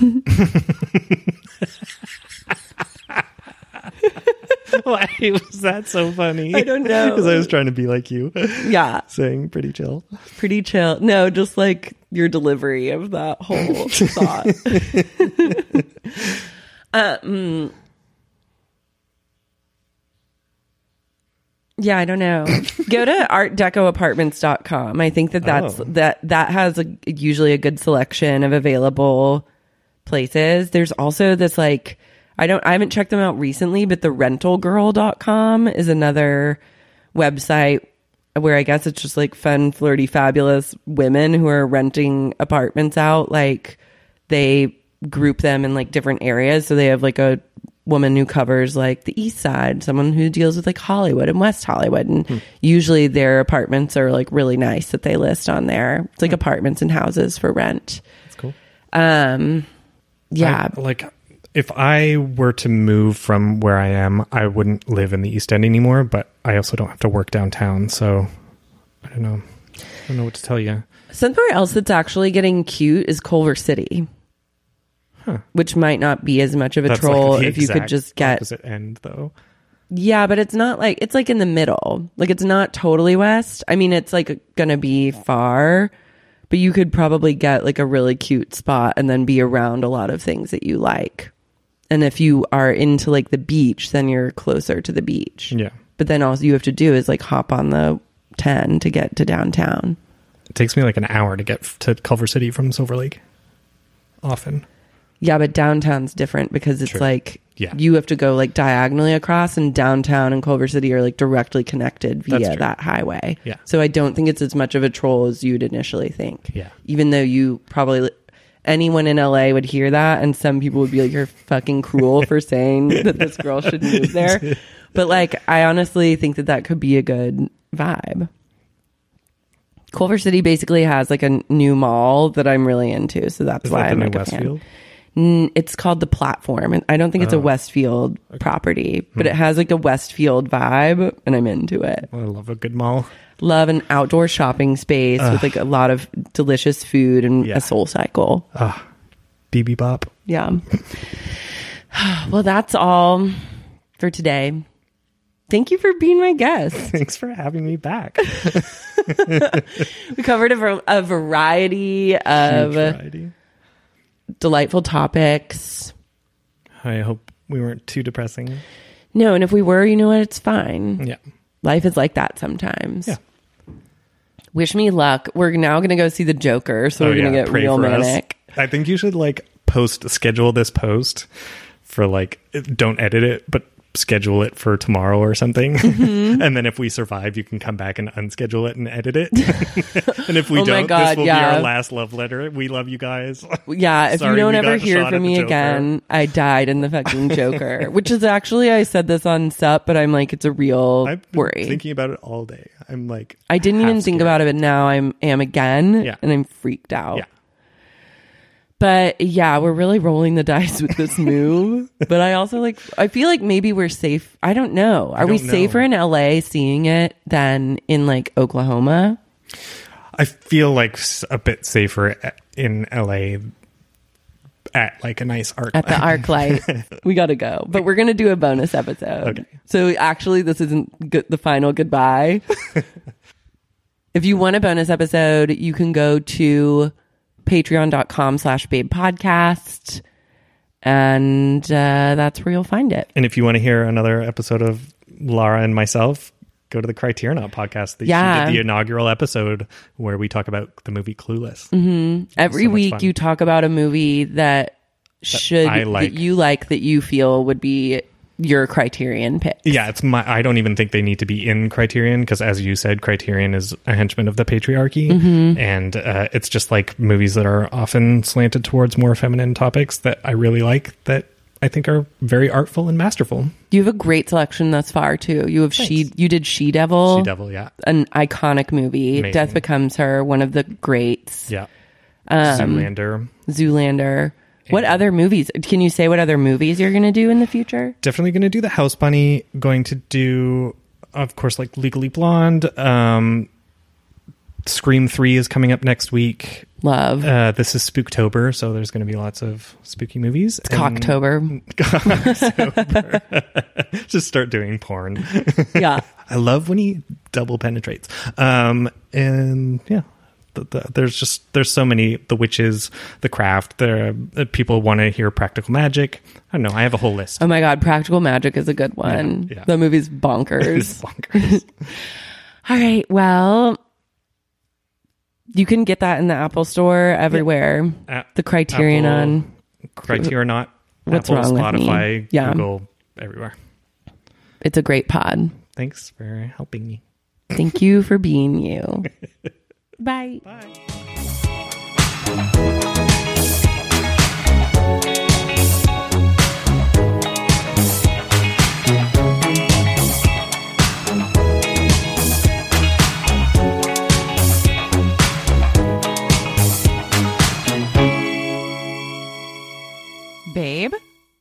Speaker 1: Why was that so funny?
Speaker 2: I don't know.
Speaker 1: Because I was trying to be like you.
Speaker 2: Yeah.
Speaker 1: Saying pretty chill.
Speaker 2: Pretty chill. No, just like your delivery of that whole thought. Yeah, I don't know. Go to artdecoapartments.com. I think that has usually a good selection of available places. There's also this like, I haven't checked them out recently, but the rentalgirl.com is another website where I guess it's just like fun, flirty, fabulous women who are renting apartments out. Like they group them in like different areas. So they have like a woman who covers like the East Side, someone who deals with like Hollywood and West Hollywood. And usually their apartments are like really nice that they list on there. It's like apartments and houses for rent.
Speaker 1: That's cool.
Speaker 2: Yeah.
Speaker 1: If I were to move from where I am, I wouldn't live in the East End anymore, but I also don't have to work downtown. So I don't know. I don't know what to tell you.
Speaker 2: Somewhere else that's actually getting cute is Culver City.
Speaker 1: Huh.
Speaker 2: Which might not be as much of a troll if you could just get
Speaker 1: opposite end though.
Speaker 2: Yeah, but it's not like, it's like in the middle. Like it's not totally west. I mean, it's like gonna be far, but you could probably get like a really cute spot and then be around a lot of things that you like. And if you are into like the beach, then you're closer to the beach.
Speaker 1: Yeah.
Speaker 2: But then all you have to do is like hop on the 10 to get to downtown.
Speaker 1: It takes me like an hour to get to Culver City from Silver Lake. Often.
Speaker 2: Yeah, but downtown's different because it's like you have to go like diagonally across, and downtown and Culver City are like directly connected via that highway.
Speaker 1: Yeah.
Speaker 2: So I don't think it's as much of a troll as you'd initially think.
Speaker 1: Yeah.
Speaker 2: Even though you probably, anyone in LA would hear that, and some people would be like, you're fucking cruel for saying that this girl should move there. But like, I honestly think that could be a good vibe. Culver City basically has like a new mall that I'm really into, so that's why I'm like a fan. It's called The Platform, and I don't think it's a Westfield property, but it has like a Westfield vibe, and I'm into it.
Speaker 1: I love a good mall.
Speaker 2: Love an outdoor shopping space with like a lot of delicious food and a Soul Cycle.
Speaker 1: BB Bop.
Speaker 2: Yeah. Well, that's all for today. Thank you for being my guest.
Speaker 1: Thanks for having me back.
Speaker 2: We covered a variety of delightful topics.
Speaker 1: I hope we weren't too depressing.
Speaker 2: No, and if we were, you know what? It's fine.
Speaker 1: Yeah.
Speaker 2: Life is like that sometimes.
Speaker 1: Yeah.
Speaker 2: Wish me luck. We're now going to go see the Joker, so we're going to get
Speaker 1: Pray
Speaker 2: real
Speaker 1: for
Speaker 2: manic.
Speaker 1: us. I think you should like schedule this post for like, don't edit it, but schedule it for tomorrow or something.
Speaker 2: Mm-hmm.
Speaker 1: And then if we survive, you can come back and unschedule it and edit it. And if we
Speaker 2: Oh my
Speaker 1: don't,
Speaker 2: God,
Speaker 1: this will
Speaker 2: yeah.
Speaker 1: be our last love letter. We love you guys.
Speaker 2: Yeah, if
Speaker 1: Sorry,
Speaker 2: you don't
Speaker 1: we
Speaker 2: ever
Speaker 1: got
Speaker 2: hear
Speaker 1: shot
Speaker 2: from
Speaker 1: at the
Speaker 2: me
Speaker 1: Joker.
Speaker 2: again, I died in the fucking Joker. Which is actually, I said this on SUP, but I'm like, it's a real
Speaker 1: I've been
Speaker 2: worry.
Speaker 1: thinking about it all day. I'm like,
Speaker 2: I didn't even think about it, but now I am again,
Speaker 1: Yeah.
Speaker 2: and I'm freaked out.
Speaker 1: Yeah.
Speaker 2: But yeah, we're really rolling the dice with this move. But I also I feel like maybe we're safe. I don't know. Are we
Speaker 1: don't know.
Speaker 2: safer in LA seeing it than in like Oklahoma?
Speaker 1: I feel like a bit safer in LA at like a nice art.
Speaker 2: At the ArcLight. We got to go. But we're going to do a bonus episode.
Speaker 1: Okay.
Speaker 2: So actually, this isn't the final goodbye. If you want a bonus episode, you can go to patreon.com/babepodcast. And that's where you'll find it.
Speaker 1: And if you want to hear another episode of Lara and myself, go to the Criterionaut podcast. She
Speaker 2: Yeah.
Speaker 1: did the inaugural episode where we talk about the movie Clueless.
Speaker 2: Mm-hmm. Every
Speaker 1: So much
Speaker 2: week
Speaker 1: fun.
Speaker 2: you talk about a movie that
Speaker 1: I like.
Speaker 2: that you feel would be your Criterion pick.
Speaker 1: Yeah, I don't even think they need to be in Criterion because, as you said, Criterion is a henchman of the patriarchy, and it's just like movies that are often slanted towards more feminine topics that I really like. That I think are very artful and masterful.
Speaker 2: You have a great selection thus far too. You have
Speaker 1: Thanks.
Speaker 2: you did She Devil.
Speaker 1: She Devil, yeah,
Speaker 2: An iconic movie.
Speaker 1: Amazing.
Speaker 2: Death Becomes Her, one of the greats.
Speaker 1: yeah. Zoolander.
Speaker 2: Zoolander. What other movies? Can you say what other movies you're going to do in the future?
Speaker 1: Definitely going to do The House Bunny. Going to do, of course, like Legally Blonde. Scream 3 is coming up next week.
Speaker 2: Love.
Speaker 1: This is Spooktober, so there's going to be lots of spooky movies.
Speaker 2: It's Cocktober.
Speaker 1: Just start doing porn.
Speaker 2: Yeah.
Speaker 1: I love when he double penetrates. And yeah, there's so many. The Witches, The Craft. People want to hear Practical Magic. I don't know. I have a whole list.
Speaker 2: Oh my God, Practical Magic is a good one.
Speaker 1: Yeah.
Speaker 2: The movie's bonkers.
Speaker 1: It's bonkers.
Speaker 2: All right, well, you can get that in the Apple Store everywhere. The Criterion on.
Speaker 1: Criterionaut.
Speaker 2: What's
Speaker 1: Apple,
Speaker 2: wrong with me?
Speaker 1: Spotify,
Speaker 2: Yeah.
Speaker 1: Google, everywhere.
Speaker 2: It's a great pod.
Speaker 1: Thanks for helping me.
Speaker 2: Thank you for being you. Bye.
Speaker 5: Babe?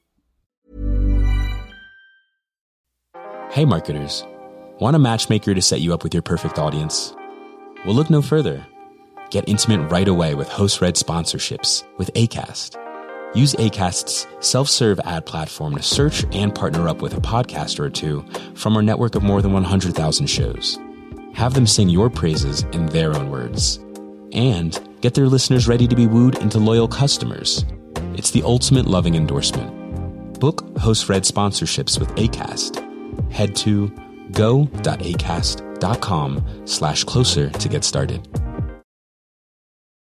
Speaker 6: Hey marketers, want a matchmaker to set you up with your perfect audience? Well, look no further. Get intimate right away with host-read sponsorships with Acast. Use Acast's self-serve ad platform to search and partner up with a podcaster or two from our network of more than 100,000 shows. Have them sing your praises in their own words. And get their listeners ready to be wooed into loyal customers. It's the ultimate loving endorsement. Book host-read sponsorships with Acast. Head to go.acast.com/closer to get started.